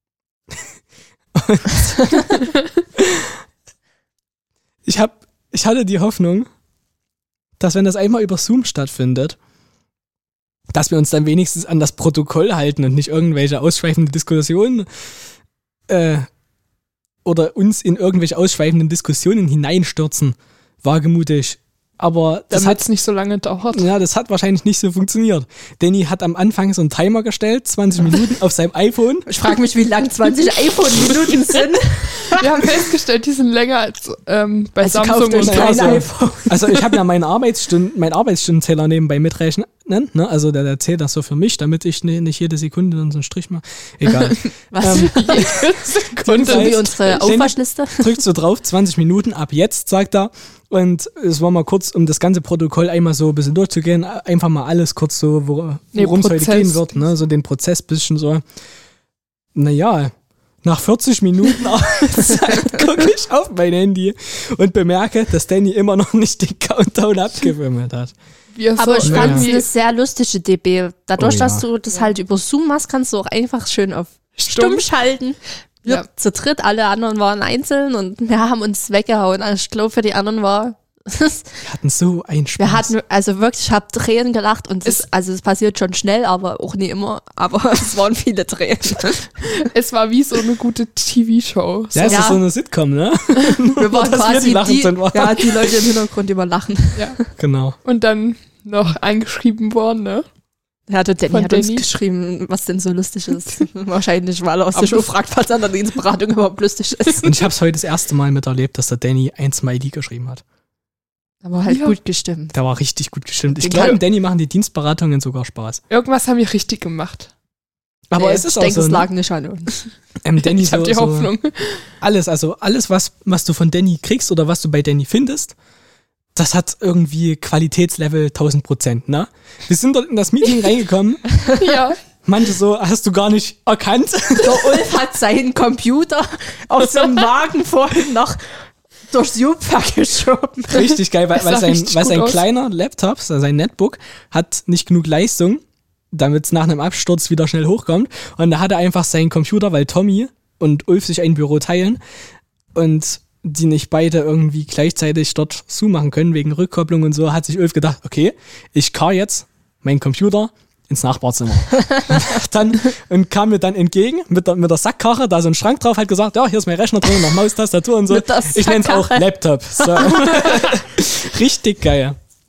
Speaker 1: Ich hatte die Hoffnung, dass wenn das einmal über Zoom stattfindet, dass wir uns dann wenigstens an das Protokoll halten und nicht irgendwelche ausschweifenden Diskussionen oder uns in irgendwelche ausschweifenden Diskussionen hineinstürzen, wagemutig. Aber das
Speaker 3: hat nicht so lange gedauert.
Speaker 1: Ja, das hat wahrscheinlich nicht so funktioniert. Danny hat am Anfang so einen Timer gestellt, 20 Minuten auf seinem iPhone.
Speaker 2: Ich frage mich, wie lang 20 iPhone-Minuten sind.
Speaker 3: Wir haben festgestellt, die sind länger als bei Samsung und
Speaker 1: iPhone. Also ich habe ja meinen Arbeitsstundenzähler nebenbei mitrechnen. Ne? Also der zählt das so für mich, damit ich nicht jede Sekunde dann so einen Strich mache. Egal.
Speaker 2: Was? Jede Sekunde? So wie unsere Aufwaschliste?
Speaker 1: Drückt so drauf, 20 Minuten, ab jetzt, sagt er. Und es war mal kurz, um das ganze Protokoll einmal so ein bisschen durchzugehen, einfach mal alles kurz so, worum es heute gehen wird, ne? So den Prozess ein bisschen so. Naja, nach 40 Minuten Arbeitszeit gucke ich auf mein Handy und bemerke, dass Danny immer noch nicht den Countdown abgewimmelt hat.
Speaker 2: Aber ich fand es eine sehr lustige DB. Dadurch, dass du das halt über Zoom machst, kannst du auch einfach schön auf Stumm schalten. Wir zu dritt, alle anderen waren einzeln und wir haben uns weggehauen. Also ich glaube, für die anderen war
Speaker 1: Wir hatten so einen Spaß.
Speaker 2: Wir hatten, also wirklich, ich habe Tränen gelacht und es passiert schon schnell, aber auch nie immer. Aber es waren viele Tränen.
Speaker 3: Es war wie so eine gute TV-Show.
Speaker 1: Ja, es ist so eine Sitcom, ne?
Speaker 2: Wir waren quasi die Leute im Hintergrund, die immer lachen.
Speaker 3: Ja.
Speaker 1: Genau.
Speaker 3: Und dann noch eingeschrieben worden, ne?
Speaker 2: Ja, der Danny hat uns geschrieben, was denn so lustig ist. Wahrscheinlich, weil er aus der Show fragt, was an der Dienstberatung überhaupt lustig ist.
Speaker 1: Und ich habe es heute das erste Mal miterlebt, dass der Danny ein Smiley geschrieben hat.
Speaker 2: Aber halt gut gestimmt.
Speaker 1: Der war richtig gut gestimmt. Ich glaube, Danny machen die Dienstberatungen sogar Spaß.
Speaker 3: Irgendwas haben wir richtig gemacht.
Speaker 1: Aber es ist auch so. Ich denke,
Speaker 2: es lag nicht an uns.
Speaker 1: Danny
Speaker 3: ich habe die Hoffnung.
Speaker 1: Alles, was du von Danny kriegst oder was du bei Danny findest, das hat irgendwie Qualitätslevel 1000%, ne? Wir sind dort in das Meeting reingekommen.
Speaker 3: Ja.
Speaker 1: Manche so, hast du gar nicht erkannt.
Speaker 2: Der Ulf hat seinen Computer auf so einem Wagen vorhin noch durchs Jupfer geschoben.
Speaker 1: Richtig geil, weil sein kleiner Laptop, sein Netbook, hat nicht genug Leistung, damit es nach einem Absturz wieder schnell hochkommt. Und da hat er einfach seinen Computer, weil Tommy und Ulf sich ein Büro teilen und die nicht beide irgendwie gleichzeitig dort zumachen können, wegen Rückkopplung und so, hat sich Ulf gedacht, okay, ich karre jetzt meinen Computer ins Nachbarzimmer. und kam mir dann entgegen mit der Sackkarre, da so ein Schrank drauf, hat gesagt, ja, hier ist mein Rechner drin, noch Maus, Tastatur und so. Ich nenne es auch Laptop. So. Richtig geil.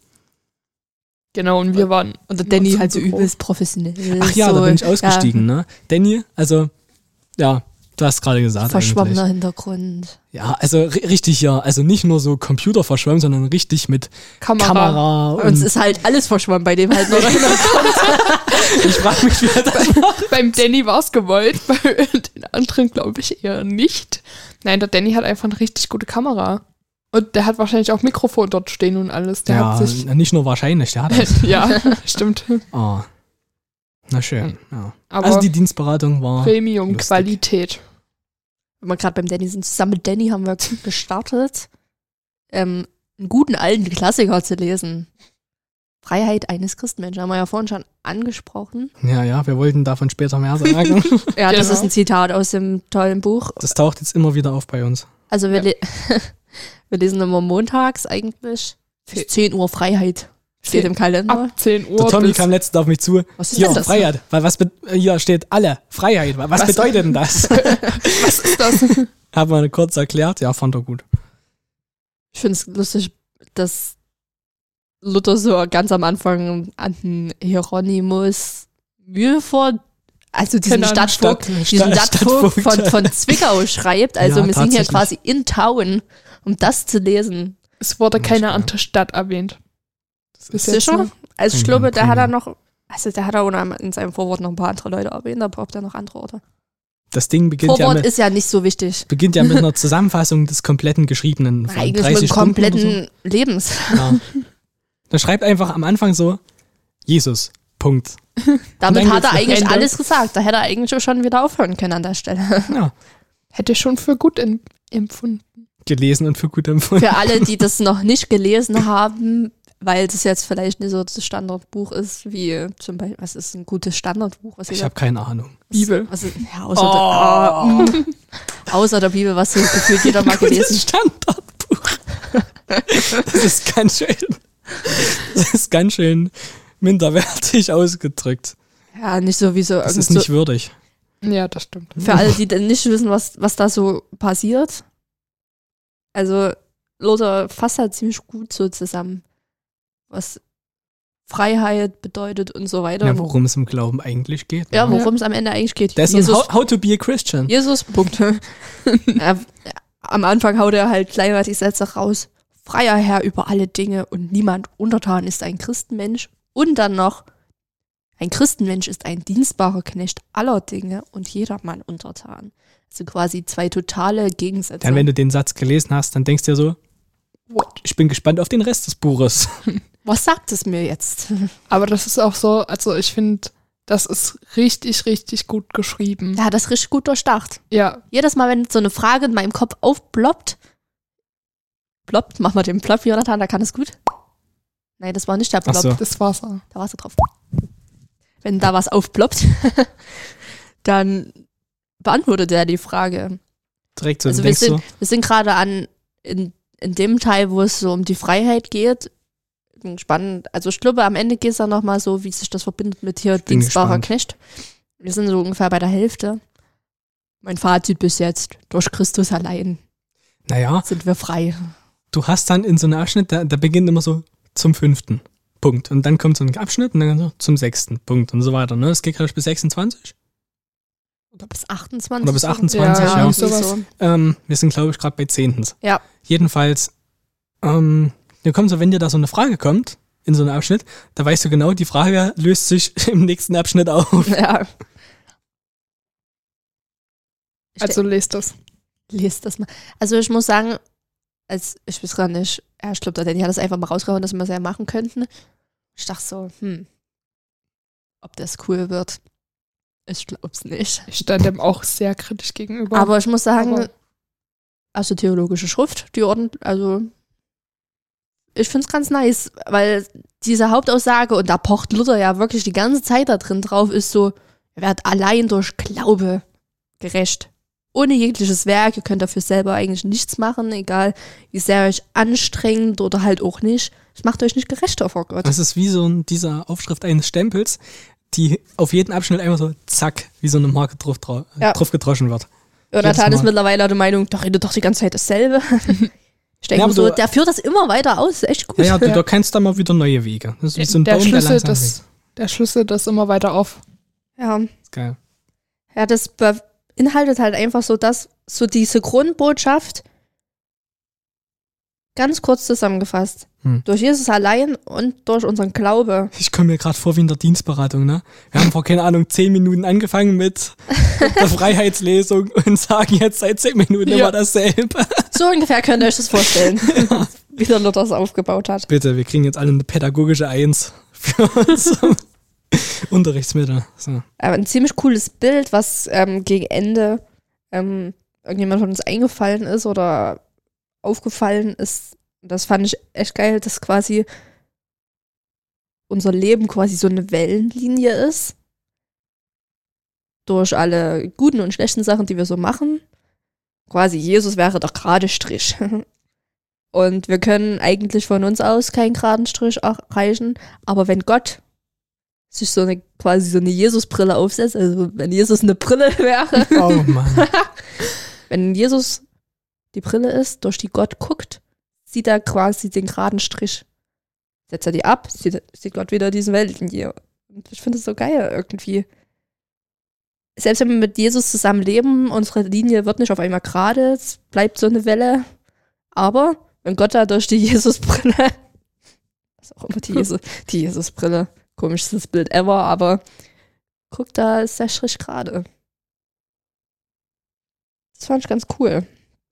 Speaker 3: Genau, und wir waren...
Speaker 2: Und der Danny halt so übelst professionell.
Speaker 1: Ach ja, so, da bin ich ausgestiegen, ne? Danny, also, ja, du hast gerade gesagt.
Speaker 2: Verschwommener Hintergrund.
Speaker 1: Ja, also richtig, ja. Also nicht nur so Computer verschwommen, sondern richtig mit Kamera.
Speaker 2: Und es ist halt alles verschwommen bei dem halt noch Hintergrund.
Speaker 1: Ich frage mich, wie er das macht.
Speaker 3: Beim Danny war es gewollt, bei den anderen glaube ich eher nicht. Nein, der Danny hat einfach eine richtig gute Kamera. Und der hat wahrscheinlich auch Mikrofon dort stehen und alles. Der hat sich
Speaker 1: nicht nur wahrscheinlich, der hat das.
Speaker 3: Ja, stimmt.
Speaker 1: Oh. Na schön, ja.
Speaker 3: Aber
Speaker 1: also die Dienstberatung war
Speaker 3: Premium-Qualität.
Speaker 2: Wenn wir gerade beim Danny sind, zusammen mit Danny haben wir gestartet, einen guten alten Klassiker zu lesen. Freiheit eines Christenmenschen, haben wir ja vorhin schon angesprochen.
Speaker 1: Ja, wir wollten davon später mehr sagen.
Speaker 2: Ja, das ist ein Zitat aus dem tollen Buch.
Speaker 1: Das taucht jetzt immer wieder auf bei uns.
Speaker 2: Also wir lesen immer montags eigentlich. 10 Uhr Freiheit. Steht im Kalender.
Speaker 3: Ab 10 Uhr.
Speaker 1: Der Tommy kam letztens auf mich zu.
Speaker 2: Was ist denn das?
Speaker 1: Freiheit. Hier steht alle. Freiheit. Was bedeutet denn das?
Speaker 3: Was ist das?
Speaker 1: Haben wir kurz erklärt. Ja, fand er gut.
Speaker 2: Ich finde es lustig, dass Luther so ganz am Anfang an den Hieronymus Mühlfort, also diesen Stadtvogt von Zwickau schreibt. Also wir sind hier quasi in Town, um das zu lesen.
Speaker 3: Es wurde keine andere Stadt erwähnt.
Speaker 2: Sicher? Also ich glaube, der hat in seinem Vorwort noch ein paar andere Leute erwähnt, aber braucht er noch andere Orte.
Speaker 1: Das Ding beginnt
Speaker 2: Vorwort ist ja nicht so wichtig.
Speaker 1: Beginnt ja mit einer Zusammenfassung des kompletten Geschriebenen von
Speaker 2: eigentlich
Speaker 1: 30
Speaker 2: mit
Speaker 1: Stunden
Speaker 2: kompletten
Speaker 1: so.
Speaker 2: Lebens.
Speaker 1: Ja. Da schreibt einfach am Anfang so, Jesus, Punkt.
Speaker 2: Damit hat er eigentlich alles gesagt. Da hätte er eigentlich schon wieder aufhören können an der Stelle.
Speaker 1: Ja.
Speaker 3: Hätte schon für gut empfunden.
Speaker 1: Gelesen und für gut empfunden.
Speaker 2: Für alle, die das noch nicht gelesen haben, weil das jetzt vielleicht nicht so das Standardbuch ist, wie zum Beispiel, was ist ein gutes Standardbuch?
Speaker 1: Ich habe keine Ahnung.
Speaker 3: Bibel.
Speaker 2: Außer der Bibel, was so gefühlt jeder mal gelesen.
Speaker 1: Standardbuch. Das ist ganz schön minderwertig ausgedrückt.
Speaker 2: Ja, nicht so wie so.
Speaker 1: Das ist nicht würdig.
Speaker 3: Ja, das stimmt.
Speaker 2: Für alle, die dann nicht wissen, was da so passiert. Also, Luther fasst halt ziemlich gut so zusammen, was Freiheit bedeutet und so weiter.
Speaker 1: Ja, worum es im Glauben eigentlich geht.
Speaker 2: Ja, worum es am Ende eigentlich geht.
Speaker 1: Das ist how to be a Christian.
Speaker 2: Jesus, Punkt. Am Anfang haut er halt gleich mal die Sätze raus. Freier Herr über alle Dinge und niemand untertan ist ein Christenmensch. Und dann noch, ein Christenmensch ist ein dienstbarer Knecht aller Dinge und jedermann untertan. Also quasi zwei totale Gegensätze.
Speaker 1: Dann, wenn du den Satz gelesen hast, dann denkst du dir so, ich bin gespannt auf den Rest des Buches.
Speaker 2: Was sagt es mir jetzt?
Speaker 3: Aber das ist auch so, also ich finde, das ist richtig, richtig gut geschrieben.
Speaker 2: Ja, das ist richtig gut durchdacht.
Speaker 3: Ja.
Speaker 2: Jedes Mal, wenn so eine Frage in meinem Kopf aufploppt, mach mal den Plop, Jonathan, da kann es gut. Nein, das war nicht der Plop.
Speaker 1: So.
Speaker 3: Das war's auch.
Speaker 2: Da warst du drauf. Wenn da was aufploppt, dann beantwortet er die Frage.
Speaker 1: Direkt so,
Speaker 2: also wir sind gerade in in dem Teil, wo es so um die Freiheit geht, bin spannend. Also ich glaube, am Ende geht es dann nochmal so, wie sich das verbindet mit hier dienstbarer Knecht. Wir sind so ungefähr bei der Hälfte. Mein Fazit bis jetzt, durch Christus allein sind wir frei.
Speaker 1: Du hast dann in so einem Abschnitt, der beginnt immer so zum 5. Punkt. Und dann kommt so ein Abschnitt und dann so zum 6. Punkt und so weiter. Ne? Das geht gerade bis 26.
Speaker 2: Oder bis 28.
Speaker 1: Oder bis 28, ja.
Speaker 2: So.
Speaker 1: Wir sind, glaube ich, gerade bei 10.
Speaker 2: Ja.
Speaker 1: Jedenfalls, dann kommt so, wenn dir da so eine Frage kommt, in so einem Abschnitt, da weißt du genau, die Frage löst sich im nächsten Abschnitt auf.
Speaker 2: Ja.
Speaker 3: Also lest das.
Speaker 2: Lest das mal. Also ich muss sagen, ich weiß gar nicht, ich glaube, der Danny hat das einfach mal rausgehauen, dass wir es ja machen könnten. Ich dachte so, ob das cool wird. Ich glaub's nicht.
Speaker 3: Ich stand dem auch sehr kritisch gegenüber.
Speaker 2: Aber ich muss sagen, also theologische Schrift, also ich find's ganz nice, weil diese Hauptaussage, und da pocht Luther ja wirklich die ganze Zeit da drin drauf, ist so, ihr werdet allein durch Glaube gerecht. Ohne jegliches Werk, ihr könnt dafür selber eigentlich nichts machen, egal wie sehr euch anstrengend oder halt auch nicht. Es macht euch nicht gerechter vor Gott.
Speaker 1: Das ist wie so dieser Aufschrift eines Stempels, die auf jeden Abschnitt einfach so zack, wie so eine Marke drauf gedroschen wird.
Speaker 2: Jonathan ist mittlerweile der Meinung, da redet doch die ganze Zeit dasselbe. Ich denke so, der führt das immer weiter aus, ist echt gut.
Speaker 1: Ja, du kennst da mal wieder neue Wege. Das ist wie so ein Baum,
Speaker 3: der schlüsselt das immer weiter auf.
Speaker 2: Ja.
Speaker 1: Das ist geil.
Speaker 2: Ja, das beinhaltet halt einfach so diese Grundbotschaft, ganz kurz zusammengefasst. Durch Jesus allein und durch unseren Glaube.
Speaker 1: Ich komme mir gerade vor wie in der Dienstberatung, ne? Wir haben vor, keine Ahnung, 10 Minuten angefangen mit der Freiheitslesung und sagen jetzt seit 10 Minuten immer dasselbe.
Speaker 2: So ungefähr könnt ihr euch das vorstellen, wie der Luther das aufgebaut hat.
Speaker 1: Bitte, wir kriegen jetzt alle eine pädagogische 1 für uns. Unterrichtsmittel. So.
Speaker 2: Aber ein ziemlich cooles Bild, was gegen Ende irgendjemand von uns eingefallen ist oder aufgefallen ist. Das fand ich echt geil, dass quasi unser Leben quasi so eine Wellenlinie ist. Durch alle guten und schlechten Sachen, die wir so machen. Quasi Jesus wäre der gerade Strich. Und wir können eigentlich von uns aus keinen geraden Strich erreichen. Aber wenn Gott sich quasi so eine Jesus-Brille aufsetzt, also wenn Jesus eine Brille wäre.
Speaker 1: Oh Mann.
Speaker 2: Wenn Jesus die Brille ist, durch die Gott guckt, sieht er quasi den geraden Strich. Setzt er die ab, sieht Gott wieder diese Wellenlinie. Und ich finde es so geil irgendwie. Selbst wenn wir mit Jesus zusammen leben, unsere Linie wird nicht auf einmal gerade, es bleibt so eine Welle. Aber wenn Gott da durch die Jesus-Brille, was auch immer die Jesus-Brille, komischstes Bild ever, aber guck, da ist der Strich gerade. Das fand ich ganz cool.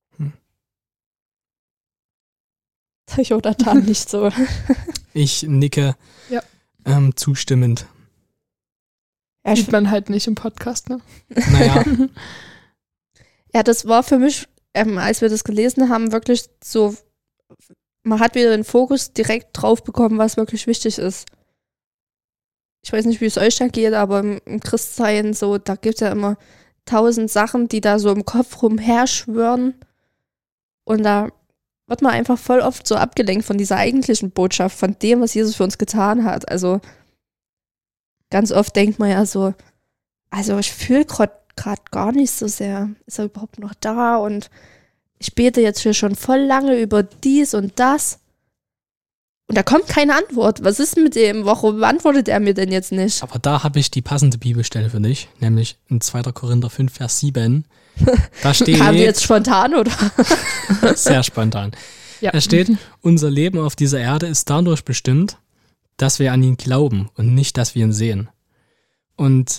Speaker 2: Jonathan nicht so.
Speaker 1: Ich nicke zustimmend.
Speaker 3: Ja, sieht man halt nicht im Podcast, ne?
Speaker 1: Naja.
Speaker 2: Ja, das war für mich, als wir das gelesen haben, wirklich so, man hat wieder den Fokus direkt drauf bekommen, was wirklich wichtig ist. Ich weiß nicht, wie es euch da geht, aber im Christsein so, da gibt es ja immer 1000 Sachen, die da so im Kopf rumherschwören. Und da wird man einfach voll oft so abgelenkt von dieser eigentlichen Botschaft, von dem, was Jesus für uns getan hat. Also ganz oft denkt man ja so, also ich fühle gerade gar nicht so sehr. Ist er überhaupt noch da? Und ich bete jetzt hier schon voll lange über dies und das. Und da kommt keine Antwort. Was ist mit dem? Warum antwortet er mir denn jetzt nicht?
Speaker 1: Aber da habe ich die passende Bibelstelle für dich, nämlich in 2. Korinther 5, Vers 7. Da steht,
Speaker 2: kam die jetzt spontan, oder?
Speaker 1: Sehr spontan.
Speaker 3: Ja.
Speaker 1: Da steht, unser Leben auf dieser Erde ist dadurch bestimmt, dass wir an ihn glauben und nicht, dass wir ihn sehen. Und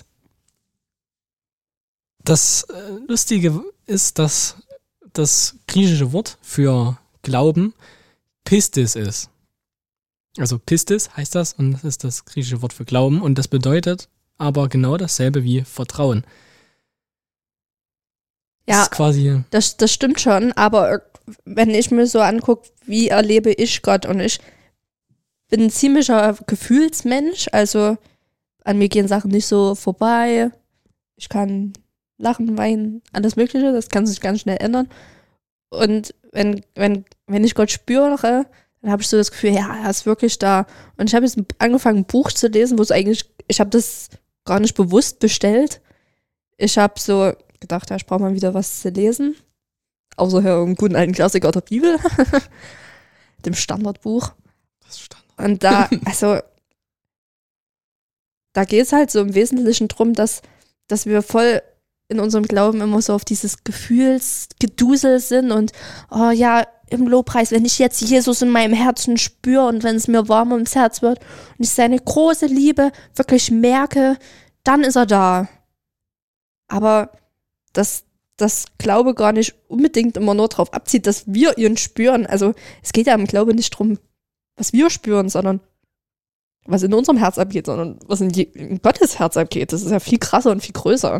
Speaker 1: das Lustige ist, dass das griechische Wort für Glauben Pistis ist. Also Pistis heißt das und das ist das griechische Wort für Glauben und das bedeutet aber genau dasselbe wie Vertrauen.
Speaker 2: Ja,
Speaker 1: das ist quasi
Speaker 2: das stimmt schon, aber wenn ich mir so angucke, wie erlebe ich Gott, und ich bin ein ziemlicher Gefühlsmensch, also an mir gehen Sachen nicht so vorbei, ich kann lachen, weinen, alles Mögliche, das kann sich ganz schnell ändern, Und wenn ich Gott spüre, dann habe ich so das Gefühl, ja, er ist wirklich da. Und ich habe jetzt angefangen, ein Buch zu lesen, wo es eigentlich, ich habe das gar nicht bewusst bestellt. Ich habe so gedacht, ja, ich brauche mal wieder was zu lesen. Außer irgendeinen guten alten Klassiker der Bibel. Dem Standardbuch.
Speaker 1: Das ist Standard.
Speaker 2: Und da geht es halt so im Wesentlichen drum, dass wir voll in unserem Glauben immer so auf dieses Gefühlsgedusel sind und, oh ja, im Lobpreis, wenn ich jetzt Jesus in meinem Herzen spüre und wenn es mir warm ums Herz wird und ich seine große Liebe wirklich merke, dann ist er da. Aber das Glaube gar nicht unbedingt immer nur darauf abzieht, dass wir ihn spüren. Also es geht ja im Glaube nicht darum, was wir spüren, sondern was in unserem Herz abgeht, sondern was in Gottes Herz abgeht. Das ist ja viel krasser und viel größer.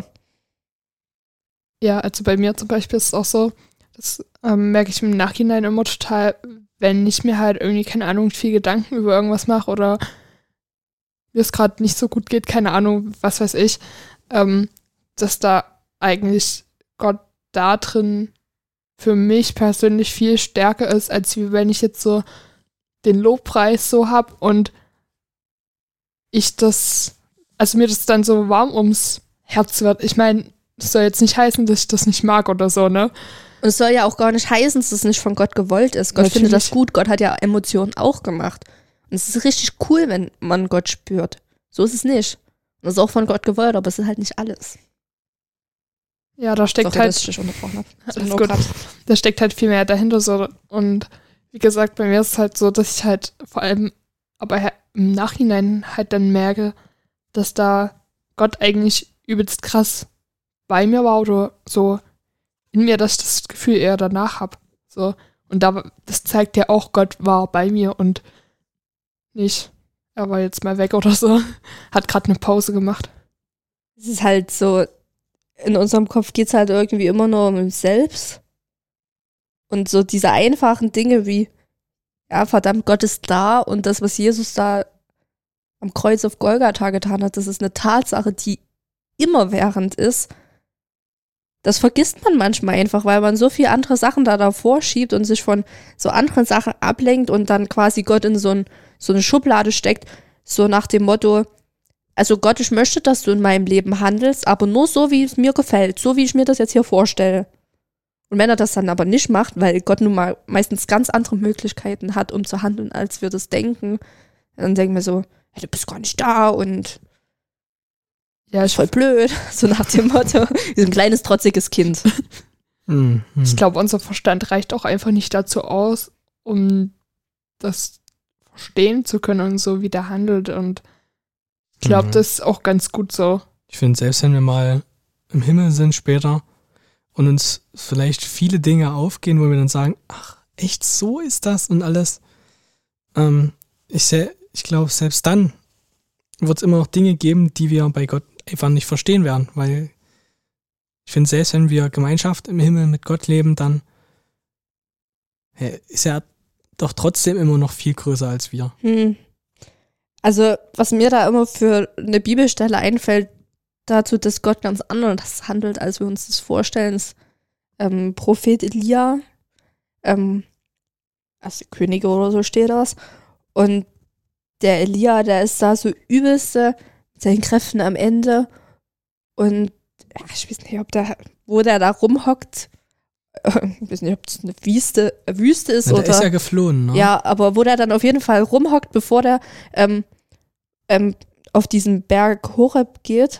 Speaker 3: Ja, also bei mir zum Beispiel ist es auch so, das merke ich im Nachhinein immer total, wenn ich mir halt irgendwie, keine Ahnung, viel Gedanken über irgendwas mache oder mir es gerade nicht so gut geht, keine Ahnung, was weiß ich, dass da eigentlich Gott da drin für mich persönlich viel stärker ist, als wie wenn ich jetzt so den Lobpreis so habe und ich mir das dann so warm ums Herz wird. Ich meine, das soll jetzt nicht heißen, dass ich das nicht mag oder so, ne?
Speaker 2: Und es soll ja auch gar nicht heißen, dass es nicht von Gott gewollt ist. Gott findet das gut. Gott hat ja Emotionen auch gemacht. Und es ist richtig cool, wenn man Gott spürt. So ist es nicht. Und das ist auch von Gott gewollt, aber es ist halt nicht alles.
Speaker 3: Ja, da steckt
Speaker 2: Sorry,
Speaker 3: halt.
Speaker 2: dass ich dich unterbrochen habe.
Speaker 3: Alles gut. Da steckt halt viel mehr dahinter so. Und wie gesagt, bei mir ist es halt so, dass ich halt vor allem aber im Nachhinein halt dann merke, dass da Gott eigentlich übelst krass bei mir war oder so in mir, dass ich das Gefühl eher danach habe. So. Und das zeigt ja auch, Gott war bei mir und nicht, er war jetzt mal weg oder so. Hat gerade eine Pause gemacht.
Speaker 2: Es ist halt so, in unserem Kopf geht es halt irgendwie immer nur um uns selbst. Und so diese einfachen Dinge wie, ja, verdammt, Gott ist da und das, was Jesus da am Kreuz auf Golgatha getan hat, das ist eine Tatsache, die immerwährend ist. Das vergisst man manchmal einfach, weil man so viele andere Sachen da davor schiebt und sich von so anderen Sachen ablenkt und dann quasi Gott in so eine Schublade steckt, so nach dem Motto, also Gott, ich möchte, dass du in meinem Leben handelst, aber nur so, wie es mir gefällt, so wie ich mir das jetzt hier vorstelle. Und wenn er das dann aber nicht macht, weil Gott nun mal meistens ganz andere Möglichkeiten hat, um zu handeln, als wir das denken, dann denken wir so, hey, du bist gar nicht da und ja, ist voll blöd, so nach dem Motto, wie so ein kleines, trotziges Kind.
Speaker 3: Ich glaube, unser Verstand reicht auch einfach nicht dazu aus, um das verstehen zu können und so, wie der handelt. Und ich glaube, das ist auch ganz gut so.
Speaker 1: Ich finde, selbst wenn wir mal im Himmel sind später und uns vielleicht viele Dinge aufgehen, wo wir dann sagen, ach, echt, so ist das und alles. Ich glaube, selbst dann wird es immer noch Dinge geben, die wir bei Gott einfach nicht verstehen werden, weil ich finde, selbst wenn wir Gemeinschaft im Himmel mit Gott leben, dann ist er doch trotzdem immer noch viel größer als wir.
Speaker 2: Also, was mir da immer für eine Bibelstelle einfällt, dazu, dass Gott ganz anders handelt, als wir uns das vorstellen, ist Prophet Elia, als Könige oder so steht das. Und der Elia, der ist da so übelste mit seinen Kräften am Ende. Und ich weiß nicht, wo der da rumhockt. Ich weiß nicht, ob das eine Wüste ist.
Speaker 1: Der
Speaker 2: oder.
Speaker 1: ist ja geflohen, ne?
Speaker 2: Ja, aber wo der dann auf jeden Fall rumhockt, bevor der auf diesen Berg Horeb geht.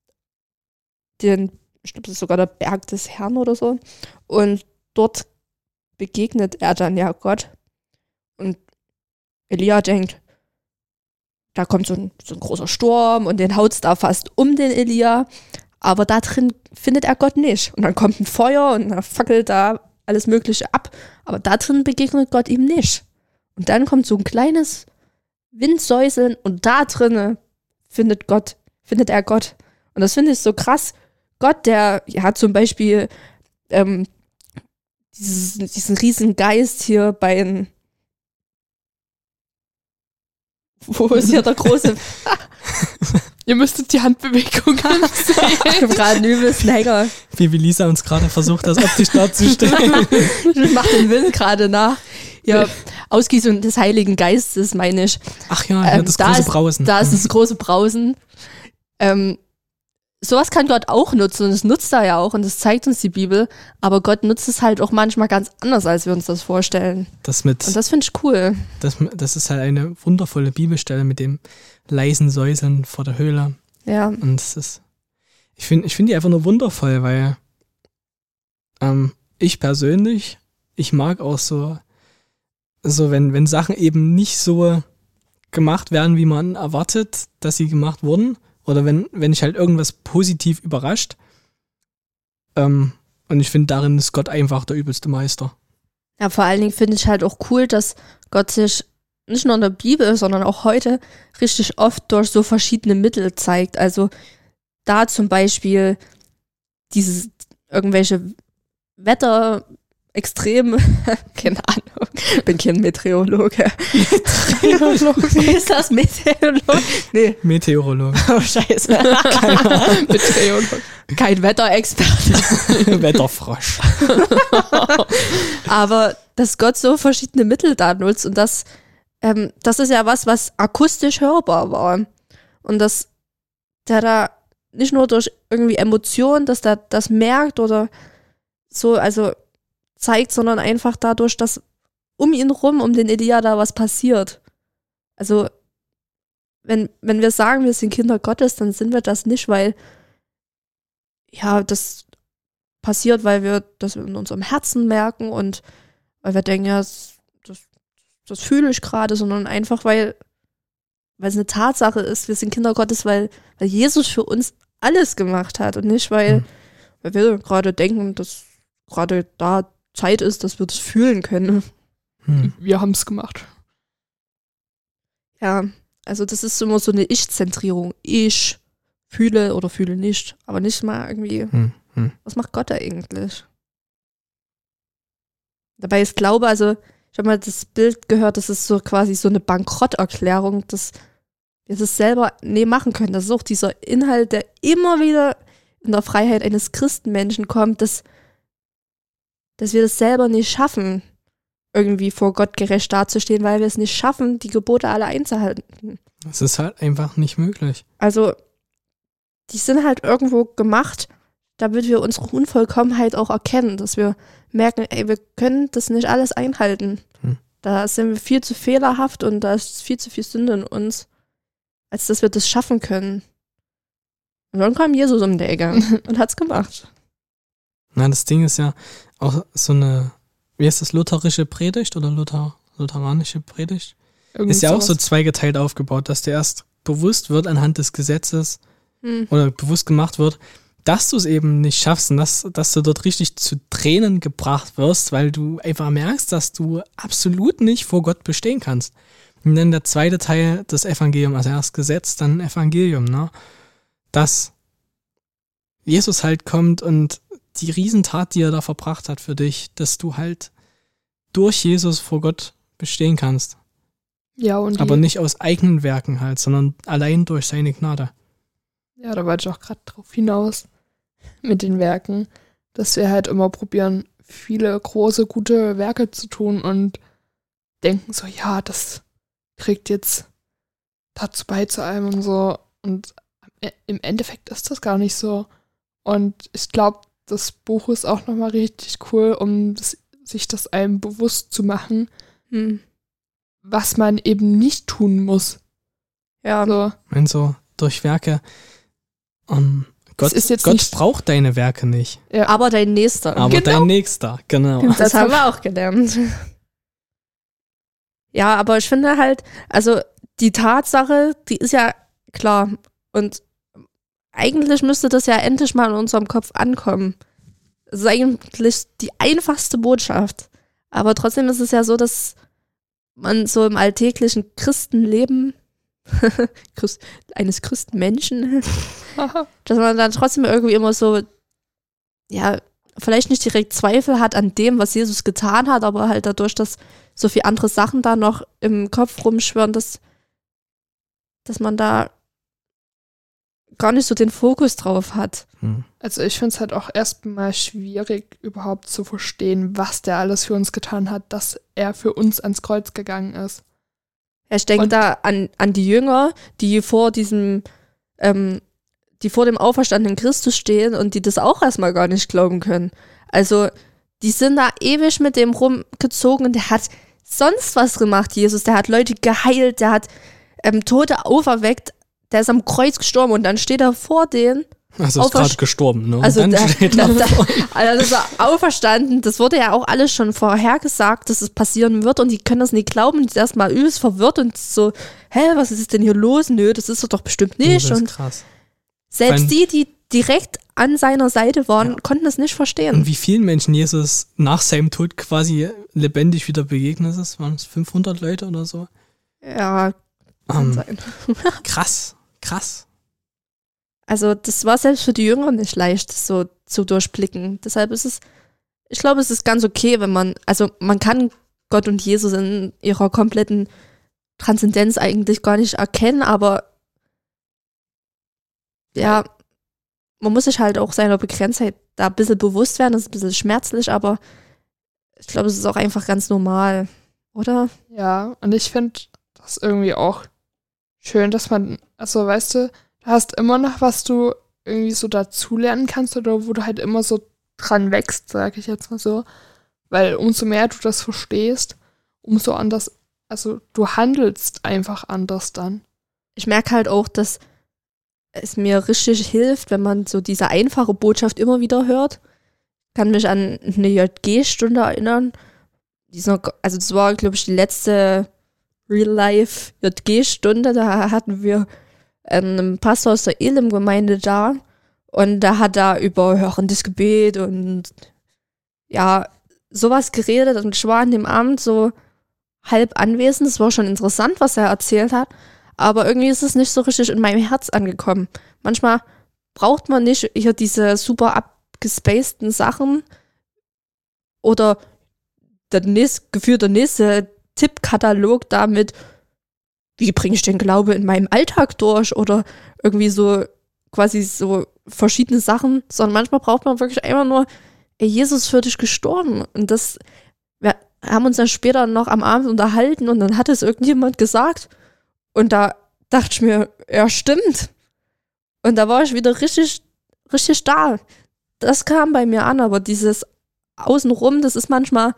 Speaker 2: Ich glaube, das ist sogar der Berg des Herrn oder so. Und dort begegnet er dann ja Gott. Und Elia denkt, da kommt so ein großer Sturm und den haut's da fast um den Elia. Aber da drin findet er Gott nicht. Und dann kommt ein Feuer und dann fackelt da alles Mögliche ab. Aber da drin begegnet Gott ihm nicht. Und dann kommt so ein kleines Windsäuseln und da drin findet er Gott. Und das finde ich so krass. Gott, der hat zum Beispiel diesen riesen Geist hier bei wo ist hier der große
Speaker 3: Ihr müsstet die Handbewegungen sehen.
Speaker 2: Ich habe gerade einen übelsten Hänger.
Speaker 1: Wie Lisa uns gerade versucht, das optisch darzustellen.
Speaker 2: Ich mache den Willen gerade nach. Ja, Ausgießung des Heiligen Geistes, meine ich.
Speaker 1: Ach ja, das große Brausen.
Speaker 2: Da ist das große Brausen. Sowas kann Gott auch nutzen und das nutzt er ja auch und das zeigt uns die Bibel. Aber Gott nutzt es halt auch manchmal ganz anders, als wir uns das vorstellen. Und das finde ich cool.
Speaker 1: Das ist halt eine wundervolle Bibelstelle mit dem leisen Säuseln vor der Höhle.
Speaker 2: Ja.
Speaker 1: Und ich finde die einfach nur wundervoll, weil ich persönlich, ich mag auch so wenn Sachen eben nicht so gemacht werden, wie man erwartet, dass sie gemacht wurden. Oder wenn ich halt irgendwas positiv überrascht. Und ich finde, darin ist Gott einfach der übelste Meister.
Speaker 2: Ja, vor allen Dingen finde ich halt auch cool, dass Gott sich nicht nur in der Bibel, sondern auch heute richtig oft durch so verschiedene Mittel zeigt. Also da zum Beispiel irgendwelche Wetterextreme, keine Ahnung, ich bin kein Meteorologe. Wie ist das? Meteorologe? Nee.
Speaker 1: Meteorologe.
Speaker 2: Oh, scheiße. Meteorologe. Kein Wetterexperte.
Speaker 1: Wetterfrosch.
Speaker 2: Aber dass Gott so verschiedene Mittel da nutzt und das ist ja was akustisch hörbar war. Und dass der da nicht nur durch irgendwie Emotionen, dass der das merkt oder so, also zeigt, sondern einfach dadurch, dass um ihn rum, um den Elia da was passiert. Also wenn wir sagen, wir sind Kinder Gottes, dann sind wir das nicht, weil ja, das passiert, weil wir das in unserem Herzen merken und weil wir denken, ja, das fühle ich gerade, sondern einfach, weil es eine Tatsache ist, wir sind Kinder Gottes, weil Jesus für uns alles gemacht hat und nicht, weil wir gerade denken, dass gerade da Zeit ist, dass wir das fühlen können.
Speaker 3: Wir haben es gemacht.
Speaker 2: Ja, also das ist immer so eine Ich-Zentrierung. Ich fühle oder fühle nicht, aber nicht mal irgendwie, was macht Gott da eigentlich? Dabei ist Glaube, also ich habe mal das Bild gehört, das ist so quasi so eine Bankrotterklärung, dass wir das selber machen können. Das ist auch dieser Inhalt, der immer wieder in der Freiheit eines Christenmenschen kommt, dass wir das selber nicht schaffen, irgendwie vor Gott gerecht dazustehen, weil wir es nicht schaffen, die Gebote alle einzuhalten.
Speaker 1: Das ist halt einfach nicht möglich.
Speaker 2: Also, die sind halt irgendwo gemacht, damit wir unsere Unvollkommenheit auch erkennen, dass wir merken, ey, wir können das nicht alles einhalten. Da sind wir viel zu fehlerhaft und da ist viel zu viel Sünde in uns, als dass wir das schaffen können. Und dann kam Jesus um die Ecke und hat's gemacht.
Speaker 1: Na, das Ding ist ja auch so eine, wie heißt das, lutherische Predigt oder lutheranische Predigt? Ist ja auch so zweigeteilt aufgebaut, dass dir erst bewusst wird anhand des Gesetzes oder bewusst gemacht wird, dass du es eben nicht schaffst und dass du dort richtig zu Tränen gebracht wirst, weil du einfach merkst, dass du absolut nicht vor Gott bestehen kannst. Und dann der zweite Teil, das Evangelium, also erst Gesetz, dann Evangelium, ne? Dass Jesus halt kommt und die Riesentat, die er da verbracht hat für dich, dass du halt durch Jesus vor Gott bestehen kannst.
Speaker 3: Ja,
Speaker 1: aber nicht aus eigenen Werken halt, sondern allein durch seine Gnade.
Speaker 3: Ja, da wollte ich auch gerade drauf hinaus mit den Werken, dass wir halt immer probieren, viele große, gute Werke zu tun und denken so, ja, das trägt jetzt dazu bei zu allem und so. Und im Endeffekt ist das gar nicht so. Und ich glaube, das Buch ist auch nochmal richtig cool, um sich das einem bewusst zu machen, was man eben nicht tun muss.
Speaker 2: Ja.
Speaker 3: So.
Speaker 1: Wenn so durch Werke, Gott braucht deine Werke nicht.
Speaker 2: Ja. Aber dein Nächster.
Speaker 1: Aber dein Nächster, genau.
Speaker 2: Das haben wir auch gelernt. Ja, aber ich finde halt, also die Tatsache, die ist ja klar. Und eigentlich müsste das ja endlich mal in unserem Kopf ankommen. Das ist eigentlich die einfachste Botschaft. Aber trotzdem ist es ja so, dass man so im alltäglichen Christenleben eines Christenmenschen, dass man dann trotzdem irgendwie immer so, ja, vielleicht nicht direkt Zweifel hat an dem, was Jesus getan hat, aber halt dadurch, dass so viele andere Sachen da noch im Kopf rumschwirren, dass man da gar nicht so den Fokus drauf hat.
Speaker 3: Also ich finde es halt auch erstmal schwierig, überhaupt zu verstehen, was der alles für uns getan hat, dass er für uns ans Kreuz gegangen ist.
Speaker 2: Ja, ich denke da an die Jünger, die vor dem auferstandenen Christus stehen und die das auch erstmal gar nicht glauben können. Also die sind da ewig mit dem rumgezogen und der hat sonst was gemacht, Jesus. Der hat Leute geheilt, der hat Tote auferweckt, der ist am Kreuz gestorben und dann steht er vor denen.
Speaker 1: Also ist gerade gestorben, ne?
Speaker 2: Also
Speaker 1: dann steht er vor.
Speaker 2: Also das war auferstanden, das wurde ja auch alles schon vorhergesagt, dass es passieren wird und die können das nicht glauben und sind erstmal übelst verwirrt und so, was ist denn hier los? Nö, das ist doch bestimmt nicht.
Speaker 1: Das ist
Speaker 2: und
Speaker 1: krass.
Speaker 2: selbst die direkt an seiner Seite waren, konnten das nicht verstehen.
Speaker 1: Und wie vielen Menschen Jesus nach seinem Tod quasi lebendig wieder begegnet ist? Waren es 500 Leute oder so?
Speaker 2: Ja, kann sein.
Speaker 1: Krass.
Speaker 2: Also das war selbst für die Jünger nicht leicht, das so zu durchblicken. Deshalb ich glaube, es ist ganz okay, wenn man kann Gott und Jesus in ihrer kompletten Transzendenz eigentlich gar nicht erkennen, aber ja, man muss sich halt auch seiner Begrenztheit da ein bisschen bewusst werden. Das ist ein bisschen schmerzlich, aber ich glaube, es ist auch einfach ganz normal, oder?
Speaker 3: Ja, und ich finde das irgendwie auch schön, dass man, also weißt du hast immer noch, was du irgendwie so dazulernen kannst oder wo du halt immer so dran wächst, sag ich jetzt mal so. Weil umso mehr du das verstehst, umso anders, also du handelst einfach anders dann.
Speaker 2: Ich merke halt auch, dass es mir richtig hilft, wenn man so diese einfache Botschaft immer wieder hört. Ich kann mich an eine JG-Stunde erinnern. Also das war, glaube ich, die letzte Real-Life-JG-Stunde. Da hatten wir einen Pastor aus der Elim-Gemeinde da und da hat er über hörendes Gebet und ja, sowas geredet und ich war an dem Abend so halb anwesend. Es war schon interessant, was er erzählt hat, aber irgendwie ist es nicht so richtig in meinem Herz angekommen. Manchmal braucht man nicht hier diese super abgespaceden Sachen oder der nächste Tippkatalog damit, wie bringe ich den Glaube in meinem Alltag durch oder irgendwie so quasi so verschiedene Sachen, sondern manchmal braucht man wirklich einfach nur, Jesus ist für dich gestorben und wir haben uns dann später noch am Abend unterhalten und dann hat es irgendjemand gesagt und da dachte ich mir, ja stimmt und da war ich wieder richtig da. Das kam bei mir an, aber dieses Außenrum, das ist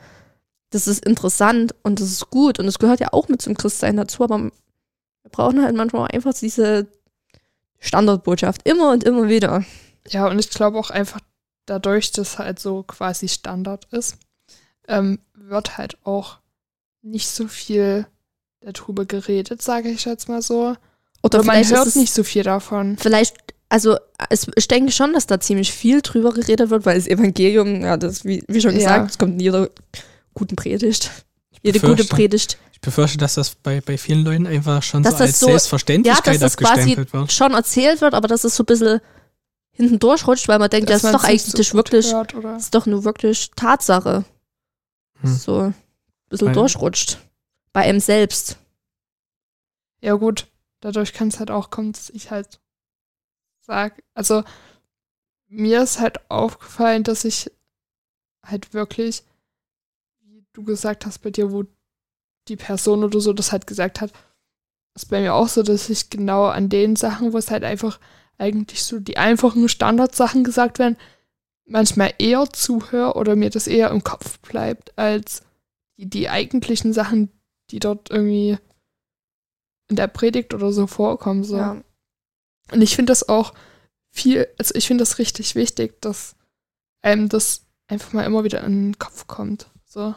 Speaker 2: interessant und das ist gut und es gehört ja auch mit zum Christsein dazu, aber wir brauchen halt manchmal einfach diese Standardbotschaft immer und immer wieder.
Speaker 3: Ja, und ich glaube auch einfach dadurch, dass halt so quasi Standard ist, wird halt auch nicht so viel darüber geredet, sage ich jetzt mal so. Oder man hört nicht so viel davon.
Speaker 2: Vielleicht, also ich denke schon, dass da ziemlich viel drüber geredet wird, weil das Evangelium, ja, das wie schon gesagt, es kommt in jeder guten Predigt. Jede gute Predigt.
Speaker 1: Ich befürchte, dass das bei vielen Leuten einfach schon so als Selbstverständlichkeit abgestempelt wird.
Speaker 2: Schon erzählt wird, aber dass es so ein bisschen hinten durchrutscht, weil man denkt, das ist doch eigentlich wirklich, ist doch nur wirklich Tatsache. So ein bisschen durchrutscht. Bei einem selbst.
Speaker 3: Ja gut, dadurch kann es halt auch kommen, dass ich halt sage, also mir ist halt aufgefallen, dass ich halt wirklich, wie du gesagt hast bei dir, wo die Person oder so das halt gesagt hat, ist bei mir auch so, dass ich genau an den Sachen, wo es halt einfach eigentlich so die einfachen Standardsachen gesagt werden, manchmal eher zuhöre oder mir das eher im Kopf bleibt, als die eigentlichen Sachen, die dort irgendwie in der Predigt oder so vorkommen. So. Ja. Und ich finde das auch also ich finde das richtig wichtig, dass einem das einfach mal immer wieder in den Kopf kommt. So.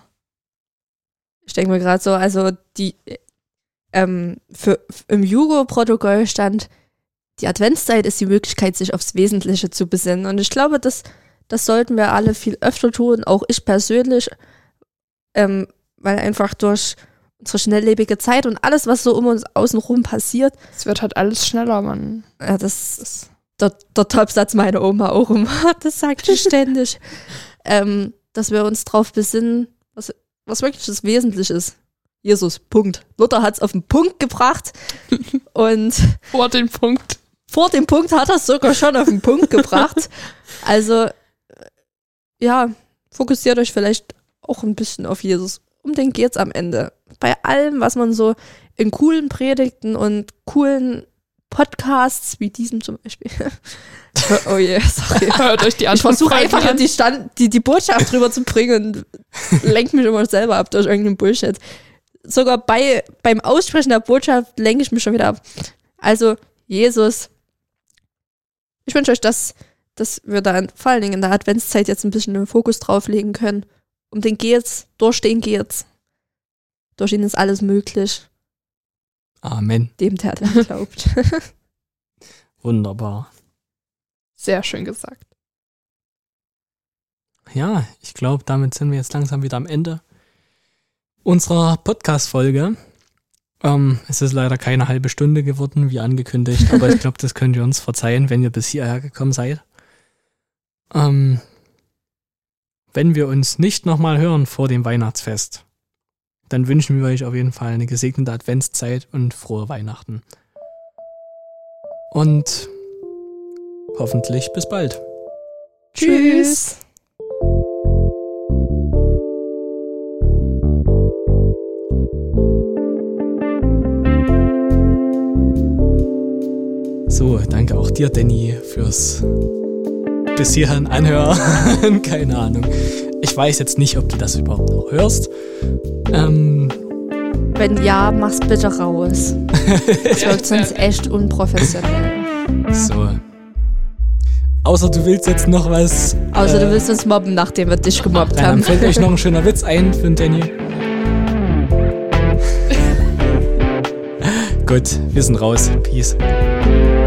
Speaker 2: Ich denke mir gerade so, also die im Jugo-Protokoll stand, die Adventszeit ist die Möglichkeit, sich aufs Wesentliche zu besinnen. Und ich glaube, das sollten wir alle viel öfter tun, auch ich persönlich, weil einfach durch unsere schnelllebige Zeit und alles, was so um uns außenrum passiert.
Speaker 3: Es wird halt alles schneller, Mann.
Speaker 2: Ja, das ist der Topsatz meiner Oma auch immer. Das sagt sie ständig. Dass wir uns drauf besinnen, was wirklich das Wesentliche ist. Jesus, Punkt. Luther hat es auf den Punkt gebracht. Und
Speaker 3: vor den Punkt.
Speaker 2: vor dem Punkt hat er es sogar schon auf den Punkt gebracht. Also, ja, fokussiert euch vielleicht auch ein bisschen auf Jesus. Um den geht's am Ende. Bei allem, was man so in coolen Predigten und coolen Podcasts wie diesem zum Beispiel. Oh je, sorry.
Speaker 3: Hört euch die
Speaker 2: Ich versuche einfach die Botschaft drüber zu bringen und lenke mich immer selber ab durch irgendeinen Bullshit. Sogar beim Aussprechen der Botschaft lenke ich mich schon wieder ab. Also, Jesus, ich wünsche euch, dass wir da vor allen Dingen in der Adventszeit jetzt ein bisschen den Fokus drauf legen können. Um den geht's, durch den geht's. Durch ihn ist alles möglich.
Speaker 1: Amen.
Speaker 2: Dem, der daran glaubt.
Speaker 1: Wunderbar.
Speaker 3: Sehr schön gesagt.
Speaker 1: Ja, ich glaube, damit sind wir jetzt langsam wieder am Ende unserer Podcast-Folge. Es ist leider keine halbe Stunde geworden, wie angekündigt, aber ich glaube, das könnt ihr uns verzeihen, wenn ihr bis hierher gekommen seid. Wenn wir uns nicht nochmal hören vor dem Weihnachtsfest, dann wünschen wir euch auf jeden Fall eine gesegnete Adventszeit und frohe Weihnachten. Und hoffentlich bis bald.
Speaker 2: Tschüss.
Speaker 1: So, danke auch dir, Danny, fürs bis hierhin anhören. Keine Ahnung. Ich weiß jetzt nicht, ob du das überhaupt noch hörst.
Speaker 2: Wenn ja, mach's bitte raus. Das wirkt sonst echt unprofessionell.
Speaker 1: So. Außer du willst jetzt noch was.
Speaker 2: Außer du willst uns mobben, nachdem wir dich gemobbt
Speaker 1: dann
Speaker 2: haben.
Speaker 1: Fällt euch noch ein schöner Witz ein für den Danny. Gut, wir sind raus. Peace.